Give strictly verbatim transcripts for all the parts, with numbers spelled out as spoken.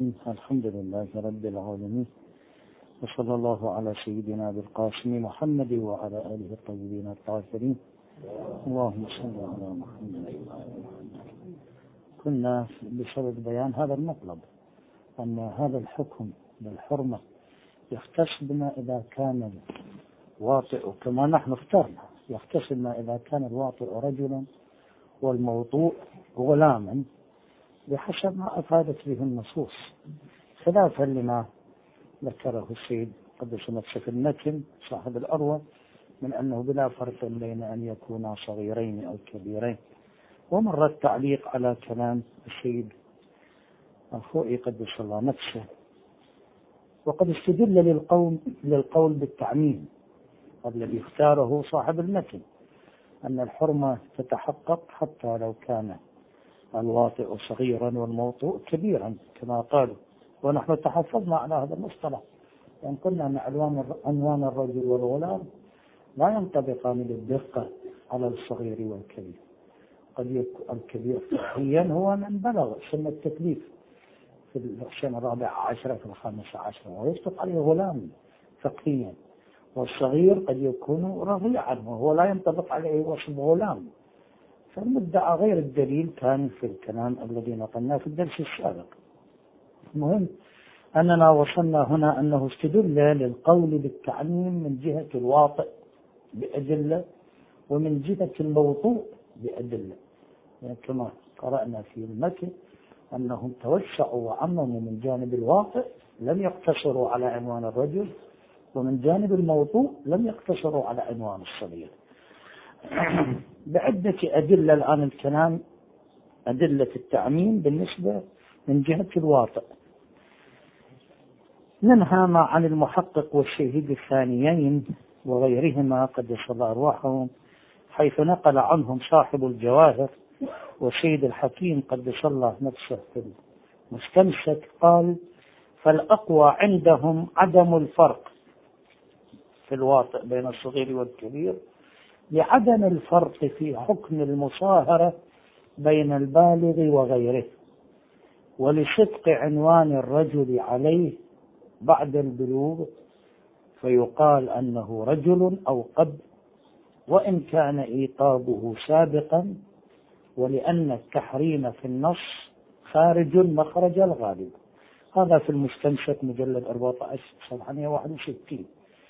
الحمد لله رب العالمين، وصلى الله على سيدنا بالقاسم محمد وعلى آله الطيبين الطاهرين. اللهم صل على محمد. كنا بسبب بيان هذا المطلب أن هذا الحكم بالحرمة يختص بما إذا كان الواطئ كما نحن اخترنا، يختص بما إذا كان الواطئ رجلا والموطوء غلاما بحسب ما أفادت به النصوص، خلافا لما ذكره السيد قدس نفسه في المتن صاحب الأروى من أنه بلا فرق بين أن يكونا صغيرين أو كبيرين. ومر التعليق على كلام السيد الخوئي قدس الله نفسه، وقد استدل للقول, للقول بالتعميم الذي اختاره صاحب المتن أن الحرمة تتحقق حتى لو كان الواطئ صغيرا والموطوء كبيرا كما قالوا، ونحن تحفظنا على هذا المصطلح لأن قلنا أن عنوان الرجل والغلام لا ينطبقان بالدقة على الصغير والكبير. قد يكون الكبير فقهيا هو من بلغ سن التكليف في السنة الرابعة عشرة في الخامسة عشرة ويصدق عليه غلام فقهيا، والصغير قد يكون رضيعا وهو لا ينطبق عليه وصف غلام. فالمدعى غير الدليل كان في الكلام الذي نقلناه في الدرس السابق. المهم أننا وصلنا هنا أنه استدل للقول بالتعميم من جهة الواطئ بأدلة ومن جهة الموطوء بأدلة، يعني كما قرأنا في المتن أنهم توسعوا وعمموا من جانب الواطئ لم يقتصروا على عنوان الرجل، ومن جانب الموطوء لم يقتصروا على عنوان الصغير بعدة أدلة. الآن الكلام أدلة التعميم بالنسبة من جهة الواطئ، منها ما عن المحقق والشهيد الثانيين وغيرهما قدس الله أرواحهم، حيث نقل عنهم صاحب الجواهر وسيد الحكيم قدس الله نفسه في المستمسك قال: فالأقوى عندهم عدم الفرق في الواطئ بين الصغير والكبير لعدم الفرق في حكم المصاهرة بين البالغ وغيره، ولصدق عنوان الرجل عليه بعد البلوغ فيقال أنه رجل أو قب وإن كان إيقابه سابقا، ولأن التحريم في النص خارج مخرج الغالب. هذا في المستمسك مجلد أربعة عشر صفحة مئة وواحد وستين.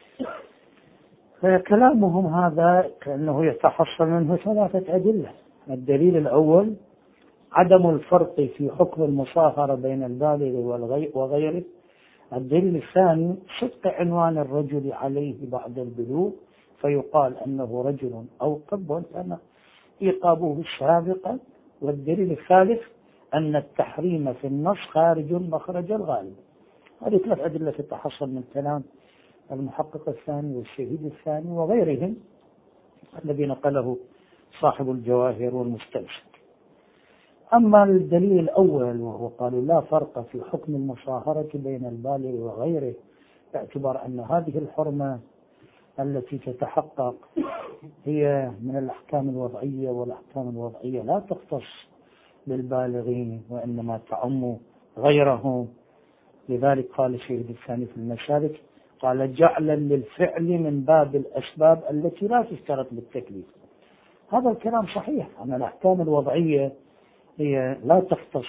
فكلامهم هذا كأنه يتحصل منه ثلاثة أدلة. الدليل الأول عدم الفرق في حكم المصاهرة بين البالغ وغيره. الدليل الثاني صدق عنوان الرجل عليه بعد البلوغ فيقال أنه رجل أو قب وإن كان إيقابه سابقا. والدليل الثالث أن التحريم في النص خارج مخرج الغالب. هذه ثلاث أدلة تتحصل من كلام المحقق الثاني والشهيد الثاني وغيرهم الذي نقله صاحب الجواهر والمستمسك. أما الدليل الأول وهو قالوا لا فرق في حكم المصاهرة بين البالغ وغيره، باعتبار أن هذه الحرمة التي تتحقق هي من الأحكام الوضعية، والأحكام الوضعية لا تختص بالبالغين وإنما تعم غيرهم. لذلك قال الشهيد الثاني في المسالك قال: جعلا للفعل من باب الأسباب التي لا تشترط بالتكليف. هذا الكلام صحيح أن الأحكام الوضعية هي لا تختص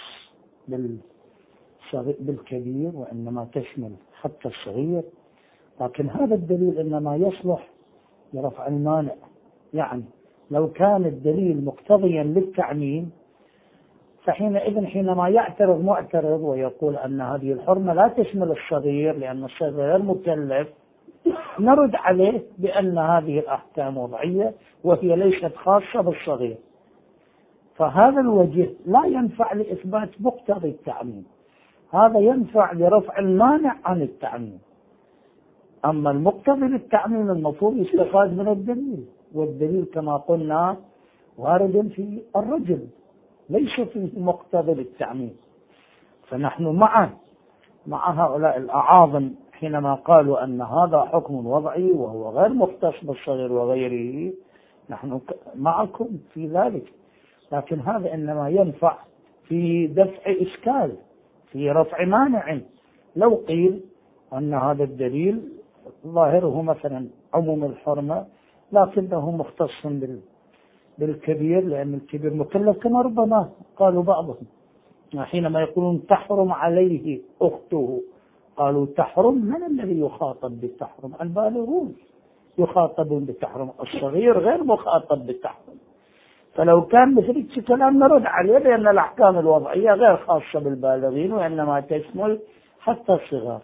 بالكبير وإنما تشمل حتى الصغير، لكن هذا الدليل إنما يصلح لرفع المانع. يعني لو كان الدليل مقتضيا للتعميم فحينئذ حينما يعترض معترض ويقول أن هذه الحرمة لا تشمل الصغير لأن الصغير غير مكلف، نرد عليه بأن هذه الأحكام وضعية وهي ليست خاصة بالصغير. فهذا الوجه لا ينفع لإثبات مقتضي التعميم، هذا ينفع لرفع المانع عن التعميم. أما المقتضي للتعميم المفروض يستفاد من الدليل، والدليل كما قلنا وارد في الرجل ليس في مقتضي للتعميم. فنحن مع مع هؤلاء الأعاظم حينما قالوا أن هذا حكم وضعي وهو غير مختص بالصغير وغيره، نحن معكم في ذلك، لكن هذا إنما ينفع في دفع إشكال في رفع مانع. لو قيل أن هذا الدليل ظاهره مثلا عموم الحرمة لكنه مختص بالكبير لأن الكبير مكلف، كما ربما قالوا بعضهم حينما يقولون تحرم عليه أخته، قالوا تحرم، من الذي يخاطب بالتحرم؟ البالغون يخاطبون بالتحرم، الصغير غير مخاطب بالتحرم. فلو كان مثل كلام نرد عليه بأن الأحكام الوضعية غير خاصة بالبالغين وإنما تشمل حتى الصغار.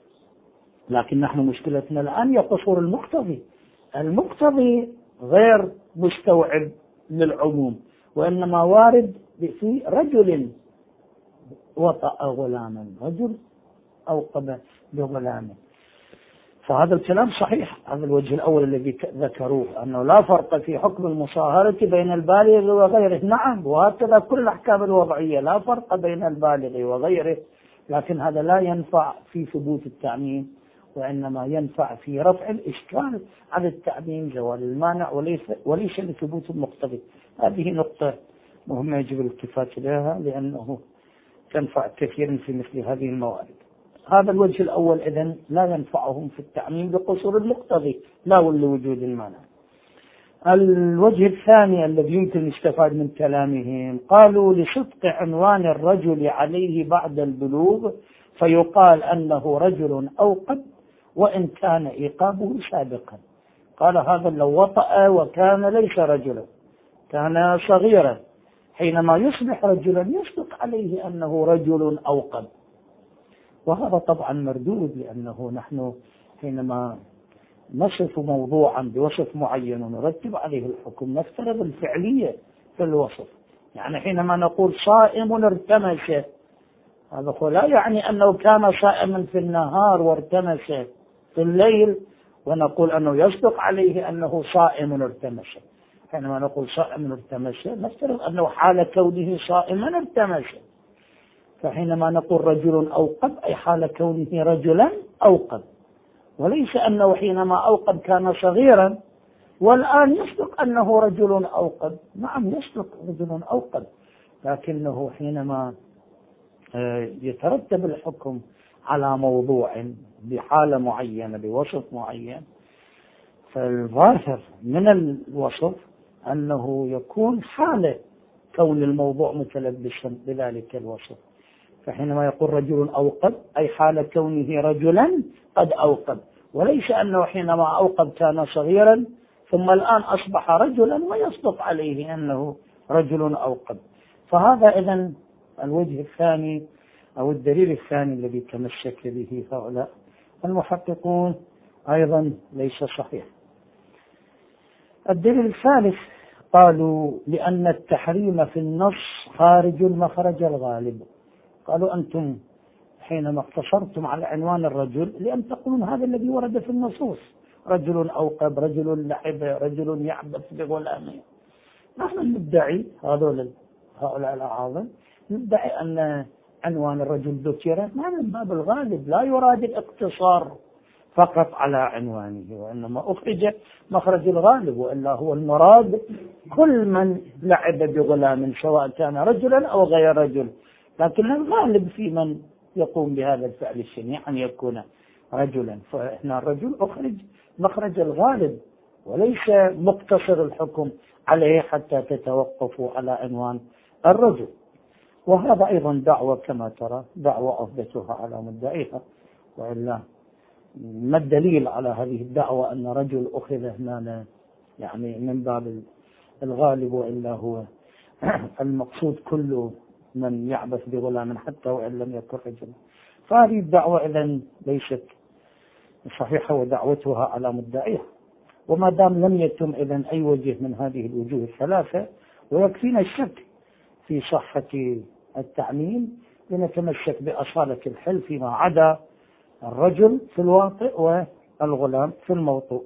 لكن نحن مشكلتنا الآن هي قصور المقتضي. المقتضي غير مستوعب للعموم، وإنما وارد في رجل وطأ غلاما، رجل أوقب بغلامه. فهذا الكلام صحيح. هذا الوجه الأول الذي ذكروه، أنه لا فرق في حكم المصاهرة بين البالغ وغيره. نعم، وهكذا كل الأحكام الوضعية لا فرق بين البالغ وغيره، لكن هذا لا ينفع في ثبوت التعميم، وإنما ينفع في رفع الإشكال على التعميم زوال المانع وليس, وليس لثبوت المقتضي. هذه نقطة مهمة يجب الالتفات إليها لأنه تنفع كثيرا في مثل هذه الموارد. هذا الوجه الأول إذن لا ينفعهم في التعميم بقصور المقتضي لا لوجود المانع. الوجه الثاني الذي يمكن يستفاد من كلامهم، قالوا لصدق عنوان الرجل عليه بعد البلوغ فيقال أنه رجل أوقب وإن كان إيقابه سابقا. قال هذا لو وطأ وكان ليس رجلا، كان صغيرا، حينما يصبح رجلا يصدق عليه أنه رجل أوقب. وهذا طبعا مردود، لأنه نحن حينما نصف موضوعا بوصف معين ونرتب عليه الحكم نفترض الفعلية في الوصف. يعني حينما نقول صائم ارتمس، هذا لا يعني أنه كان صائما في النهار وارتمس في الليل ونقول أنه يصدق عليه أنه صائم ارتمس. حينما نقول صائم ارتمس نفترض أنه حال كونه صائما ارتمس. فحينما نقول رجل أوقب أي حال كونه رجلا أوقب، وليس أنه حينما أوقب كان صغيرا والآن يصدق أنه رجل أوقب. نعم يصدق رجل أوقب، لكنه حينما يترتب الحكم على موضوع بحالة معينة بوصف معين، فالظاهر من الوصف أنه يكون حالة كون الموضوع متلبسا بذلك الوصف. فحينما يقول رجل أوقب أي حال كونه رجلا قد أوقب، وليس أنه حينما أوقب كان صغيرا ثم الآن أصبح رجلا ويصدق عليه أنه رجل أوقب. فهذا إذن الوجه الثاني أو الدليل الثاني الذي تمسك به هؤلاء المحققون أيضا ليس صحيح. الدليل الثالث، قالوا لأن التحريم في النص خارج مخرج الغالب. قالوا أنتم حينما اقتصرتم على عنوان الرجل لأن تقولون هذا الذي ورد في النصوص، رجل أوقب، رجل لعب، رجل يعبث بغلامه. نحن ندعي هذول هؤلاء الأعاظم ندعي أن عنوان الرجل ذكر ما من باب الغالب، لا يراد الاقتصار فقط على عنوانه، وإنما أخرج مخرج الغالب، وإلا هو المراد كل من لعب بغلام سواء كان رجلا أو غير رجل، لكن الغالب في من يقوم بهذا الفعل الشنيع أن يكون رجلا. فإحنا الرجل أخرج مخرج الغالب وليس مقتصر الحكم عليه حتى تتوقفوا على عنوان الرجل. وهذا أيضا دعوة كما ترى دعوة أثبتها على مدعيها، وإلا ما الدليل على هذه الدعوة أن رجل أخذ هنا يعني من باب الغالب، وإلا هو المقصود كل من يعبث بغلام حتى وإن لم يكن رجلا. فهذه الدعوة إذن ليست صحيحة ودعوتها على مدعيها. وما دام لم يتم إذن أي وجه من هذه الوجوه الثلاثة ويكفينا الشك في صحة التعميم لنتمسك بأصالة الحل فيما عدا الرجل في الواطئ والغلام في الموطوء.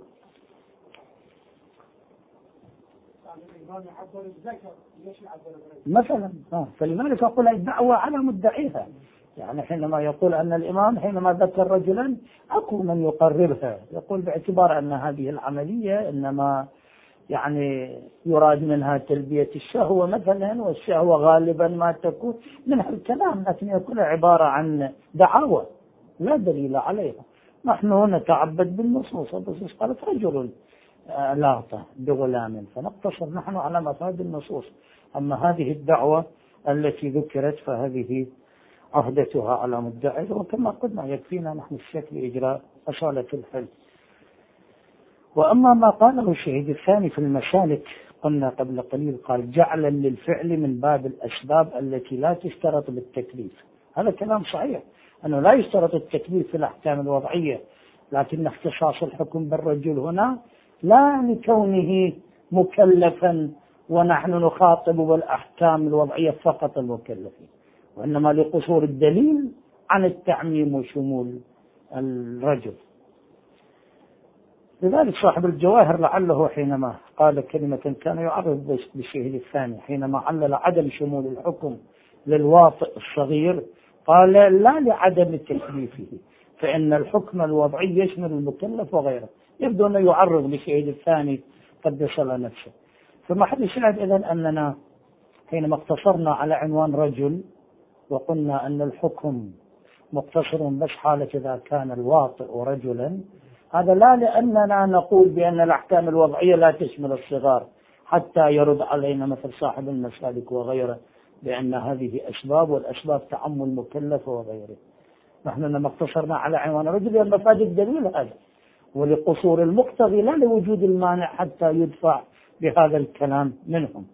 مثلا فلذلك أقول الدعوة على مدعيها. يعني حينما يقول أن الإمام حينما ذكر رجلا أكو من يقررها يقول باعتبار أن هذه العملية إنما يعني يراد منها تلبية الشهوة مثلا، والشهوة غالبا ما تكون من الكلام، لكن يكون عبارة عن دعاوى لا دليل عليها. نحن نتعبد بالنصوص، النصوص قالت رجل لاطة بغلام، فنقتصر نحن على مفاد النصوص. أما هذه الدعوة التي ذكرت فهذه عهدتها على مدعي، وكما قلنا يكفينا نحن الشك لإجراء أصالة الحل. وأما ما قاله الشهيد الثاني في المسالك، قلنا قبل قليل قال جعلا للفعل من باب الأسباب التي لا تشترط بالتكليف. هذا كلام صحيح، أنه لا يشترط التكليف في الأحكام الوضعية، لكن اختصاص الحكم بالرجل هنا لا لكونه مكلفا ونحن نخاطب بالأحكام الوضعية فقط المكلفين، وإنما لقصور الدليل عن التعميم وشمول الرجل. لذلك صاحب الجواهر لعله حينما قال كلمة كان يعرض بالشهيد الثاني، حينما علل عدم شمول الحكم للواطئ الصغير قال لا لعدم تكليفه، فإن الحكم الوضعي يشمل المكلف وغيره. يبدو أنه يعرض بالشهيد الثاني قدس الله نفسه. فمحل الشاهد إذن أننا حينما اقتصرنا على عنوان رجل وقلنا أن الحكم مقتصر بس حالة إذا كان الواطئ رجلا، هذا لا لأننا نقول بأن الأحكام الوضعية لا تشمل الصغار حتى يرد علينا مثل صاحب المسالك وغيره بأن هذه أسباب، والأسباب تعم المكلف وغيره. نحن لما اقتصرنا على عنوان رجل المفاد الدليل هذا، ولقصور المقتضي لا لوجود المانع حتى يدفع بهذا الكلام منهم.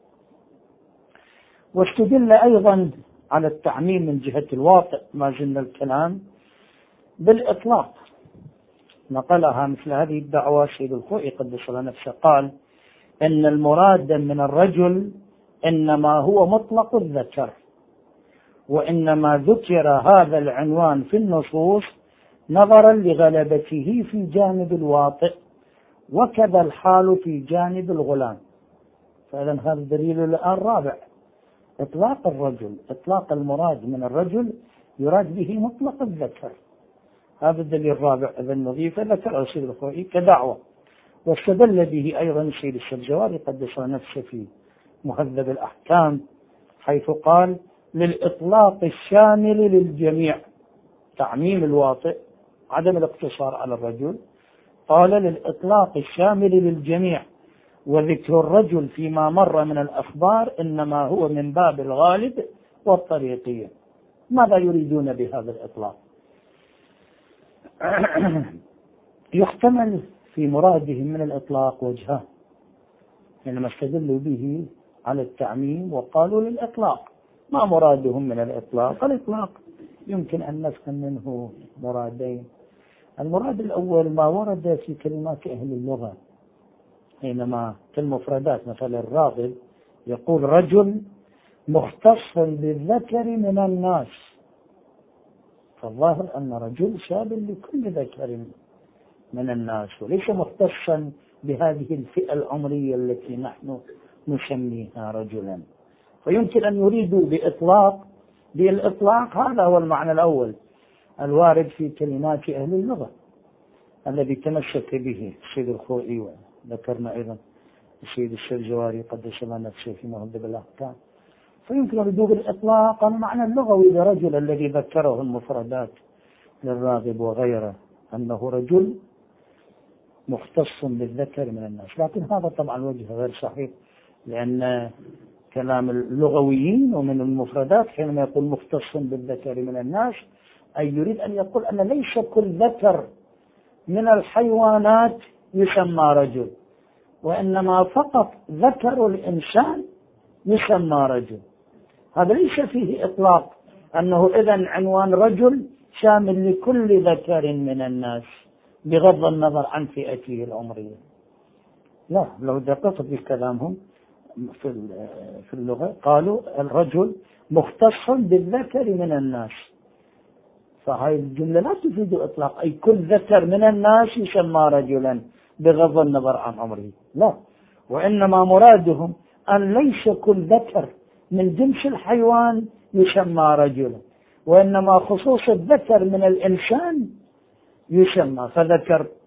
واستدل أيضا على التعميم من جهة الواطئ، ما زلنا الكلام بالإطلاق، نقلها مثل هذه الدعوة سيد الخوئي قدس الله نفسه، قال إن المراد من الرجل إنما هو مطلق الذكر، وإنما ذكر هذا العنوان في النصوص نظرا لغلبته في جانب الواطئ، وكذا الحال في جانب الغلام. فإذا هذا الدليل الآن رابع، إطلاق الرجل، إطلاق المراد من الرجل يراد به مطلق الذكر. هذا الدليل الرابع إذن نضيف ذكر سيد الخوئي كدعوة. واستدل به أيضا سيد السبزواري قدس نفسه في مهذب الأحكام، حيث قال للإطلاق الشامل للجميع، تعميم الواطئ عدم الاقتصار على الرجل، قال للإطلاق الشامل للجميع، وذكر الرجل فيما مر من الأخبار إنما هو من باب الغالب والطريقية. ماذا يريدون بهذا الإطلاق؟ يحتمل في مرادهم من الإطلاق وجهان، حينما استدلوا به على التعميم وقالوا للإطلاق. ما مرادهم من الإطلاق؟ الإطلاق يمكن أن نفهم منه مرادين. المراد الأول ما ورد في كلمات أهل اللغة، حينما في المفردات مثل الراغب يقول رجل مختص بالذكر من الناس، فالظاهر أن رجل شامل لكل ذكر من الناس، وليس مختصا بهذه الفئة العمرية التي نحن نسميها رجلا. فيمكن أن يريدوا بإطلاق بالإطلاق هذا هو المعنى الأول الوارد في كلمات أهل اللغة الذي تمسك به السيد الخوئي، وذكرنا أيضا السيد السبزواري قدس الله نفسه في مهذب الأحكام. فيمكن أن يريدوا بالإطلاق المعنى اللغوي لرجل الذي ذكره المفردات للراغب وغيره، أنه رجل مختص بالذكر من الناس. لكن هذا طبعا وجه غير صحيح، لأن كلام اللغويين ومن المفردات حينما يقول مختص بالذكر من الناس أي يريد أن يقول أن ليس كل ذكر من الحيوانات يسمى رجل، وإنما فقط ذكر الإنسان يسمى رجل. هذا ليس فيه إطلاق أنه إذن عنوان رجل شامل لكل ذكر من الناس بغض النظر عن فئته العمرية. لا، لو دققت في كلامهم في اللغة قالوا الرجل مختص بالذكر من الناس، فهذه الجملة لا تفيد إطلاق أي كل ذكر من الناس يسمى رجلا بغض النظر عن عمره، لا، وإنما مرادهم أن ليس كل ذكر من جنس الحيوان يسمى رجلا، وإنما خصوص الذكر من الإنسان يسمى. فذكر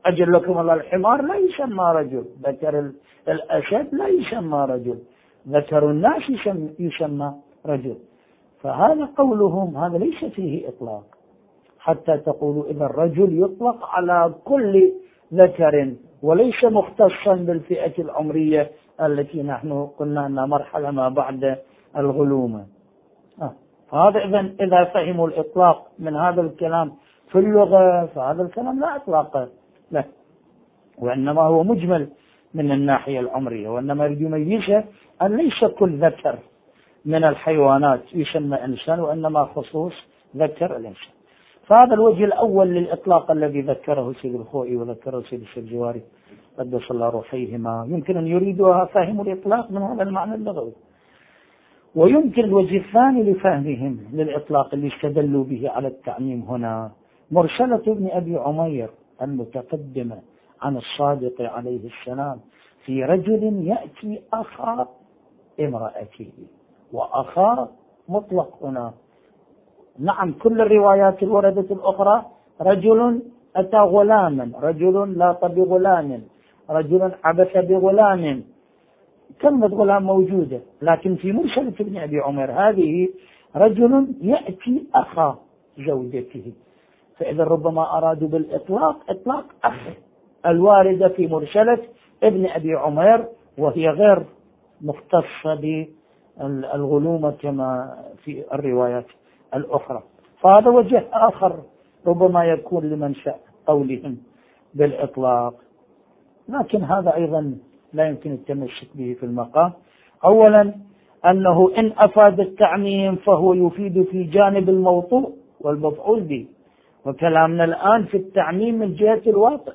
أجل لكم الله الحمار لا يسمى رجل، ذكر الأسد لا يسمى رجل، ذكر الناس يسمى, يسمى رجل. فهذا قولهم هذا ليس فيه إطلاق، حتى تقولوا إذا الرجل يطلق على كل ذكر وليس مختصا بالفئة العمرية التي نحن قلنا أنها مرحلة ما بعد الغلومة. آه. فهذا إذن إذا فهموا الإطلاق من هذا الكلام في اللغة فهذا الكلام لا إطلاق له، وإنما هو مجمل من الناحية العمرية، وإنما يريد يميزه أن ليس كل ذكر من الحيوانات يسمى إنسان، وإنما خصوص ذكر الإنسان. فهذا الوجه الأول للإطلاق الذي ذكره سيد الخوئي وذكره سيد السبزواري قدس الله روحيهما، يمكن أن يريدها فهم الإطلاق من هذا المعنى اللغوي. ويمكن الوجه الثاني لفهمهم للإطلاق اللي استدلوا به على التعميم هنا مرسلة ابن أبي عمير المتقدمة عن الصادق عليه السلام في رجل يأتي أخا امرأته، وأخا مطلق هنا. نعم كل الروايات الوردة الأخرى رجل أتى غلاما، رجل لاط بغلام، رجل عبث بغلام، كلمة غلام موجودة، لكن في مرسلة ابن أبي عمر هذه رجل يأتي أخا زوجته. فإذا ربما أرادوا بالإطلاق إطلاق أخ الواردة في مرسلة ابن أبي عمر، وهي غير مختصة بالغلومة كما في الروايات الأخرى. فهذا وجه آخر ربما يكون لمنشأ قولهم بالإطلاق، لكن هذا أيضا لا يمكن التمسك به في المقام. أولا أنه إن أفاد التعميم فهو يفيد في جانب الموضوع والمفعول به، وكلامنا الآن في التعميم من جهة الواقع،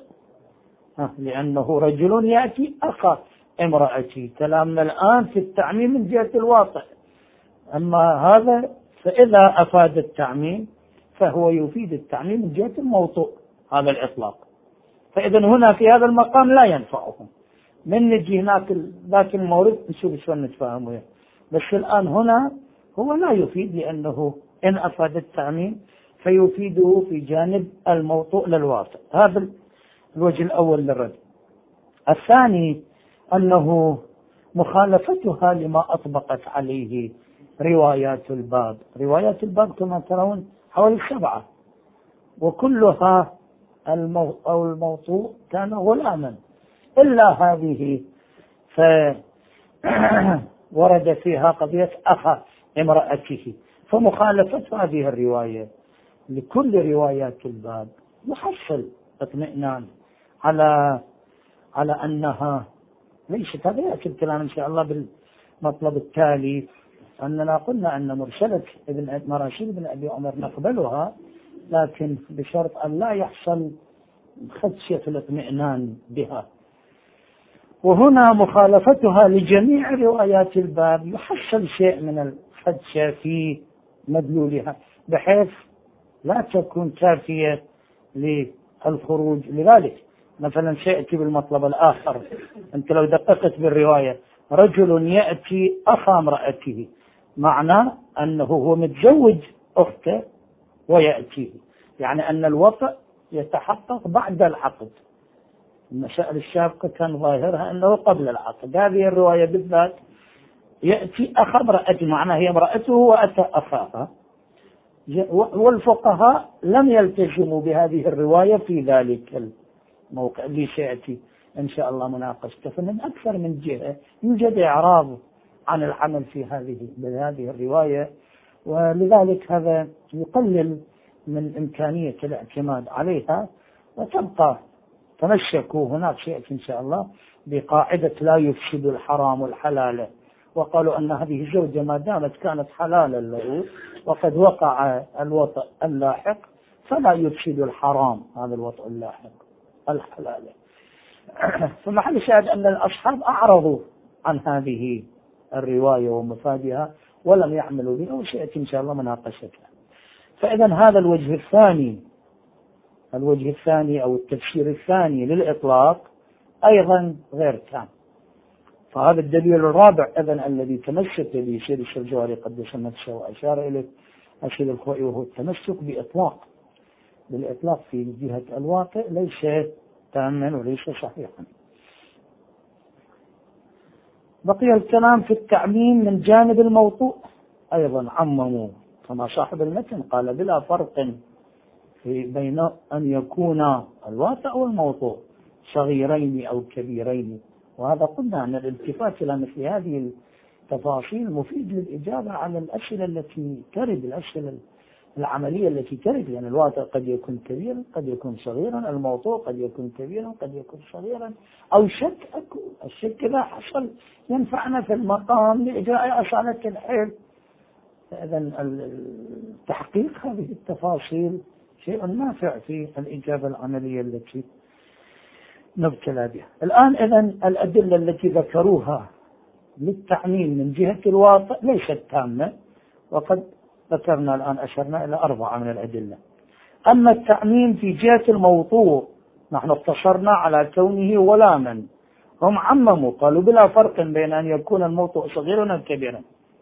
لأنه رجل يأتي أخا امرأتي، كلامنا الآن في التعميم من جهة الواقع. أما هذا فإذا أفاد التعميم فهو يفيد التعميم من جهة الموضوع، هذا الإطلاق. فإذا هنا في هذا المقام لا ينفعهم، من نجي هناك ذاك المورد نشوف شلون نتفاهمه، بس الآن هنا هو لا يفيد، لأنه إن أفاد التعميم فيفيده في جانب الموضوع للواقع. هذا الوجه الأول للرد. الثاني أنه مخالفتها لما أطبقت عليه روايات الباب. روايات الباب كما ترون حوالي سبعة، وكلها المو... أو الموضوع كان غلاما، إلا هذه فورد فيها قضية أخا امرأته. فمخالفة هذه الرواية لكل روايات الباب يحصل اطمئنان على على أنها ليست. هذا يأتي الكلام إن شاء الله بالمطلب التالي، أننا قلنا أن مرسلة ابن مراسيل ابن أبي عمر نقبلها، لكن بشرط أن لا يحصل خدشة الاطمئنان بها. وهنا مخالفتها لجميع روايات الباب يحصل شيء من الخدشة في مدلولها، بحيث لا تكون كافية للخروج. لذلك مثلا سيأتي بالمطلب الآخر، أنت لو دققت بالرواية رجل يأتي أخا امرأته، معناه أنه هو متزوج أخته ويأتيه، يعني أن الوطء يتحقق بعد العقد. المسائل السابقة كان ظاهرها أنه قبل العقد. هذه الرواية بالذات يأتي أخا امرأته، معناه هي امرأته وأتى أخاها، والفقهاء لم يلتزموا بهذه الرواية في ذلك الموقع اللي سيأتي إن شاء الله مناقشته. فمن أكثر من جهة يوجد إعراض عن العمل في هذه بهذه الرواية، ولذلك هذا يقلل من إمكانية الاعتماد عليها، وتبقى تمسكوا هناك سيأتي إن شاء الله بقاعدة لا يفسد الحرام الحلال، وقالوا أن هذه الزوجة ما دامت كانت حلالا له وقد وقع الوطء اللاحق فلا يفسد الحرام هذا الوطء اللاحق الحلال. فمحل شاهد أن الأصحاب أعرضوا عن هذه الرواية ومفادها ولم يعملوا بها، وسيأتي إن شاء الله مناقشتها. فإذا هذا الوجه الثاني الوجه الثاني أو التفسير الثاني للإطلاق أيضا غير تام. فهذا الدليل الرابع إذن الذي تمسك به سيد السبزواري قدس نفسه وأشار إليه السيد الخوئي، وهو التمسك بإطلاق بالإطلاق في جهة الواقع ليس تاما وليس صحيحا. بقي الكلام في التعميم من جانب الموضوع، أيضا عمموا كما صاحب المتن قال بلا فرق في بين أن يكون الواقع والموضوع صغيرين أو كبيرين، وهذا قلنا أن الالتفات إلى مثل هذه التفاصيل مفيد للإجابة على الأسئلة التي ترد، الأسئلة العملية التي ترد، يعني الواقع قد يكون كبيرا قد يكون صغيرا، الموضوع قد يكون كبيرا قد يكون صغيرا، أو شك أكو، الشك إذا حصل ينفعنا في المقام لإجراء أصالة الحيل. إذا التحقيق هذه التفاصيل شيء نافع في الإجابة العملية التي نبتلى بها الآن. إذا الأدلة التي ذكروها للتعميم من جهة الواقع ليست تامة، وقد ذكرنا الآن أشرنا إلى أربعة من الأدلة. أما التعميم في جهة الموضوع نحن اقتصرنا على كونه ولاما، هم عمموا قالوا بلا فرق بين أن يكون الموضوع صغيرا أو كبيرا،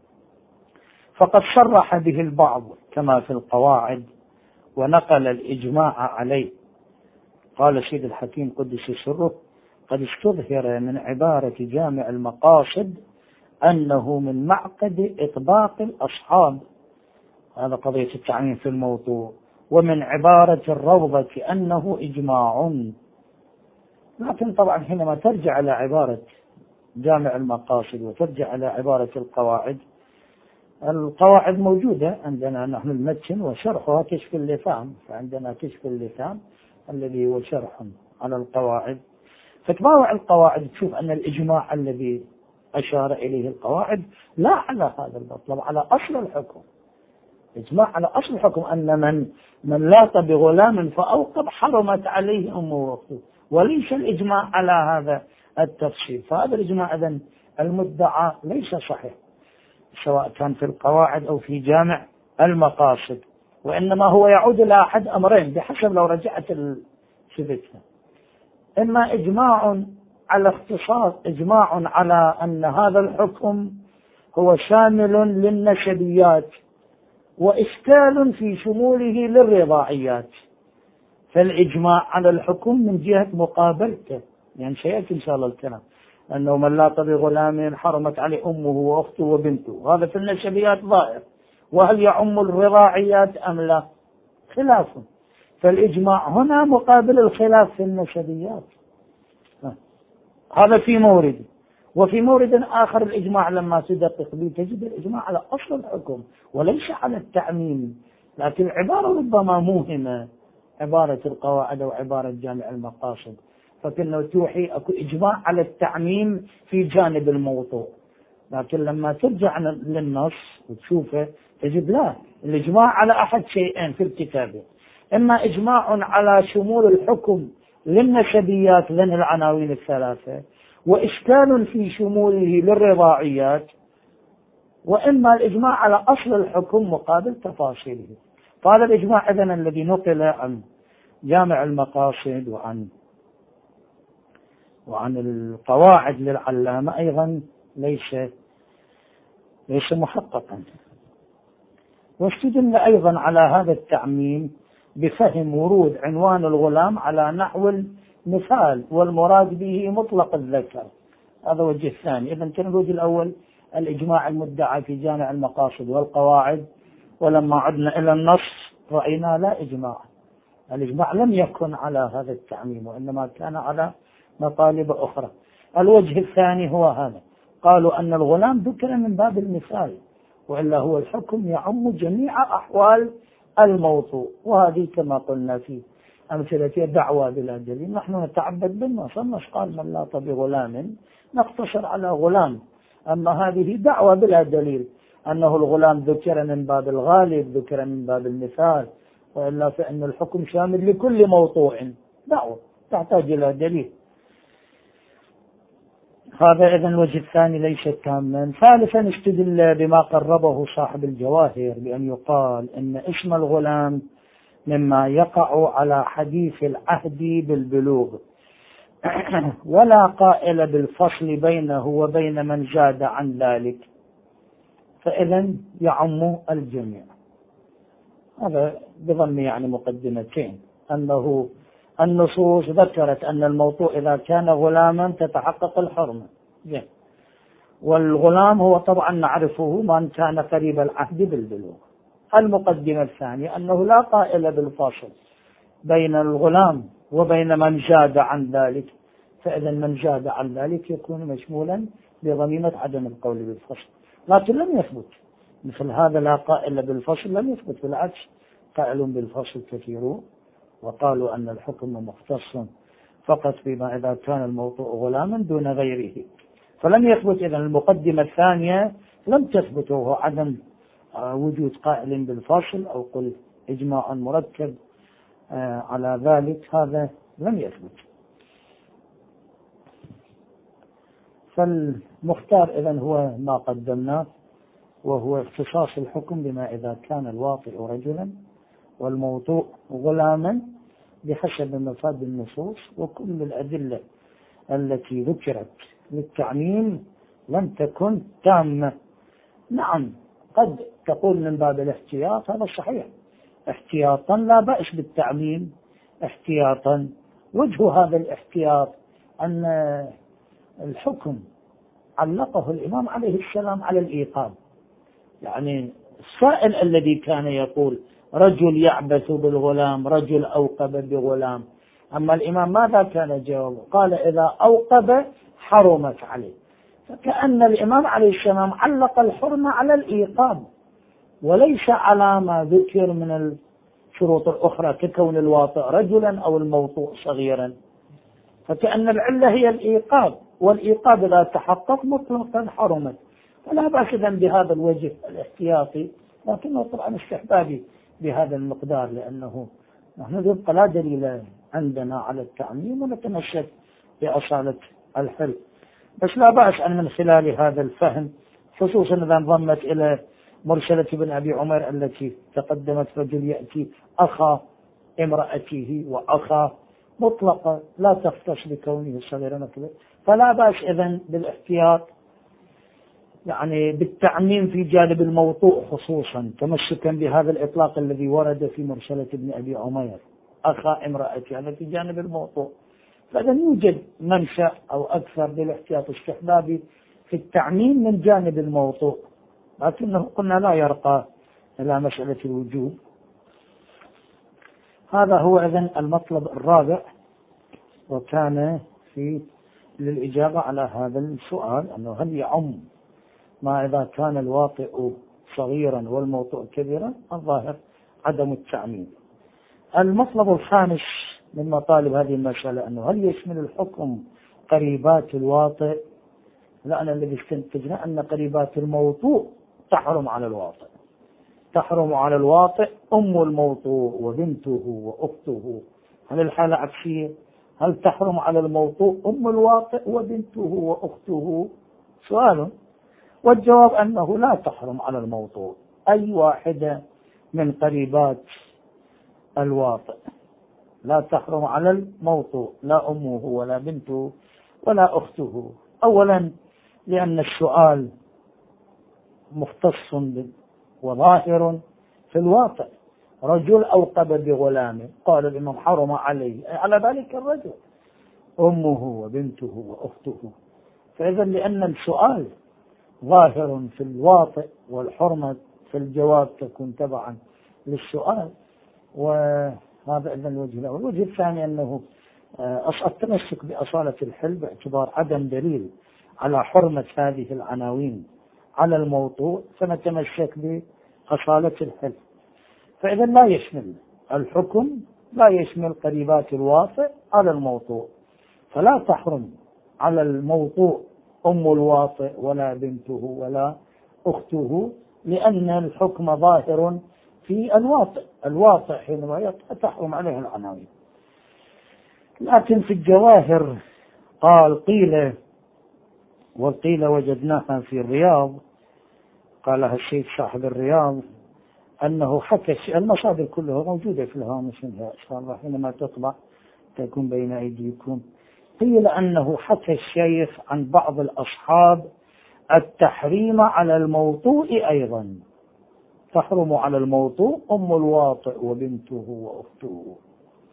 فقد صرح به البعض كما في القواعد ونقل الإجماع عليه. قال سيد الحكيم قدس سره قد استظهر من عبارة جامع المقاصد أنه من معقد إطباق الأصحاب، هذا قضية التعميم في الموضوع، ومن عبارة الروضة أنه إجماع. لكن طبعا حينما ترجع إلى عبارة جامع المقاصد وترجع إلى عبارة القواعد، القواعد موجودة عندنا نحن المتن وشرحها كشف اللثام، فعندنا كشف اللثام الذي هو شرح على القواعد، فتباوع القواعد تشوف أن الإجماع الذي أشار إليه القواعد لا على هذا المطلب، على أصل الحكم، إجماع على أصل الحكم أن من من لاط بغلام فأوقب حرمت عليه أمه وأخته، وليس الإجماع على هذا التفصيل. فهذا الإجماع إذن المدعى ليس صحيح سواء كان في القواعد أو في جامع المقاصد، وإنما هو يعود إلى أحد أمرين بحسب لو رجعت الثبتها، إما إجماع على اختصاص، إجماع على أن هذا الحكم هو شامل للنسبيات وإشكال في شموله للرضاعيات، فالإجماع على الحكم من جهة مقابلته، يعني سيأتي إن شاء الله الكلام أنه من لاط بغلام حرمت عليه أمه وأخته وبنته، هذا في النسبيات ظاهر، وهل يعم الرضاعيات أم لا خلاف، فالإجماع هنا مقابل الخلاف في النسبيات، هذا في مورد. وفي مورد آخر الإجماع لما تدقق به تجد الإجماع على أصل الحكم وليس على التعميم، لكن عبارة ربما موهمة، عبارة القواعد أو عبارة جامع المقاصد، فكأنه توحي أكو إجماع على التعميم في جانب الموضوع، لكن لما ترجع للنص وتشوفه تجد لا، الإجماع على أحد شيئين في الكتاب، إما إجماع على شمول الحكم للنسبيات لأن العناوين الثلاثة، وإشكال في شموله للرضاعيات، وإما الإجماع على أصل الحكم مقابل تفاصيله. فهذا الإجماع إذن الذي نقل عن جامع المقاصد وعن وعن القواعد للعلامة أيضا ليس ليس محققا. واستدل أيضا على هذا التعميم بفهم ورود عنوان الغلام على نحو المثال والمراد به مطلق الذكر، هذا وجه الثاني. إذن كان الوجه الأول الإجماع المدعى في جامع المقاصد والقواعد، ولما عدنا إلى النص رأينا لا إجماع، الإجماع لم يكن على هذا التعميم وإنما كان على مطالب أخرى. الوجه الثاني هو هذا، قالوا أن الغلام ذكر من باب المثال، وإلا هو الحكم يعم جميع أحوال الموضوع، وهذه كما قلنا في أمثلة دعوى بلا دليل، نحن نتعبد بالنص، النص قال من لاط بغلام نقتصر على غلام، أما هذه دعوى بلا دليل أنه الغلام ذكر من باب الغالب، ذكر من باب المثال، وإلا فإن الحكم شامل لكل موضوع، دعوة تحتاج إلى دليل. هذا إذن الوجه الثاني ليس تاما. ثالثا استدل بما قربه صاحب الجواهر بأن يقال إن اسم الغلام مما يقع على حديث العهد بالبلوغ، ولا قائل بالفصل بينه وبين من زاد عن ذلك، فإذن يعم الجميع. هذا بضم يعني مقدمتين، أنه النصوص ذكرت أن الموطوء إذا كان غلاما تتحقق الحرمة، والغلام هو طبعا نعرفه من كان قريب العهد بالبلوغ. المقدمة الثانية أنه لا قائل بالفصل بين الغلام وبين من زاد عن ذلك، فإذا من زاد عن ذلك يكون مشمولا بضميمة عدم القول بالفصل، لكن لم يثبت مثل هذا، لا قائل بالفصل لم يثبت، بالعكس قائل بالفصل كثيرون وقالوا أن الحكم مختص فقط بما إذا كان الموطوء غلاما دون غيره، فلم يثبت. إذن المقدمة الثانية لم تثبت، وهو عدم وجود قائل بالفصل أو قل إجماع مركب على ذلك، هذا لم يثبت. فالمختار إذن هو ما قدمناه، وهو اختصاص الحكم بما إذا كان الواطئ رجلا والموطوء غلاما بحسب مفاد النصوص، وكل الأدلة التي ذكرت للتعميم لم تكن تامة. نعم قد تقول من باب الاحتياط، هذا صحيح، احتياطا لا بأس بالتعميم احتياطا. وجه هذا الاحتياط أن الحكم علقه الإمام عليه السلام على الإيقاب، يعني السائل الذي كان يقول رجل يعبث بالغلام، رجل أوقب بغلام، أما الإمام ماذا كان جوابه؟ قال إذا أوقب حرمت عليه، فكأن الإمام عليه السلام علق الحرمة على الإيقاب وليس على ما ذكر من الشروط الأخرى ككون الواطئ رجلا أو الموطوء صغيرا، فكأن العلة هي الإيقاب، والإيقاب إذا تحقق مطلقا حرمت، فلا بأس إذن بهذا الوجه الاحتياطي، لكنه طبعا استحبابي بهذا المقدار، لأنه نحن يبقى لا دليل عندنا على التعميم ونتمسك بأصالة الحل، بس لا بأس أن من خلال هذا الفهم، خصوصا إذا انضمت إلى مرسلة ابن أبي عمر التي تقدمت رجل يأتي أخا امرأته وأخا مطلقة لا تختص بكونه صغيرا كبيرا، فلا بأس إذن بالاحتياط يعني بالتعميم في جانب الموطوء خصوصا، تمسكا بهذا الإطلاق الذي ورد في مرسلة ابن أبي عمير أخا امرأتي، هذا في جانب الموطوء، فإذا يوجد منشأ أو أكثر بالاحتياط استحبابي في التعميم من جانب الموطوء، لكنه قلنا لا يرقى إلى مسألة الوجوب. هذا هو إذن المطلب الرابع، وكان في للإجابة على هذا السؤال أنه هل يعم ما إذا كان الواطئ صغيرا والموطوء كبيرا؟ الظاهر عدم التعميم. المطلب الخامس من مطالب هذه المسألة أنه هل يشمل الحكم قريبات الواطئ؟ لأن الذي استنتجنا أن قريبات الموطوء تحرم على الواطئ، تحرم على الواطئ أم الموطوء وبنته وأخته. هل الحالة عكسية؟ هل تحرم على الموطوء أم الواطئ وبنته وأخته؟ سؤال، والجواب أنه لا تحرم على الموطوء أي واحدة من قريبات الواطئ، لا تحرم على الموطوء لا أمه ولا بنته ولا أخته. أولا لأن السؤال مختص وظاهر في الواقع، رجل أوقب بغلام، قال الإمام حرم عليه على ذلك الرجل أمه وبنته وأخته، فإذا لأن السؤال ظاهر في الواقع والحرمة في الجواب تكون تبعا للسؤال، وهذا إذن الوجه الأول. الوجه الثاني أنه التمسك بأصالة الحل باعتبار عدم دليل على حرمة هذه العناوين على الموضوع، فنتمسك بأصالة الحل، فإذا لا يشمل الحكم لا يشمل قريبات الواطئ على الموضوع، فلا تحرم على الموضوع أم الواطئ ولا بنته ولا أخته، لأن الحكم ظاهر في الواطئ، الواطئ حينما تحرم عليه العناوين. لكن في الجواهر قال قيل وقيل وجدناها في الرياض، قالها الشيخ صاحب الرياض، أنه حكى المصادر كلها موجودة في الهامش إن شاء الله حينما تطبع تكون بين أيديكم. قيل أنه حكى الشيخ عن بعض الأصحاب التحريم على الموطوء أيضا، تحرم على الموطوء أم الواطئ وبنته وأخته،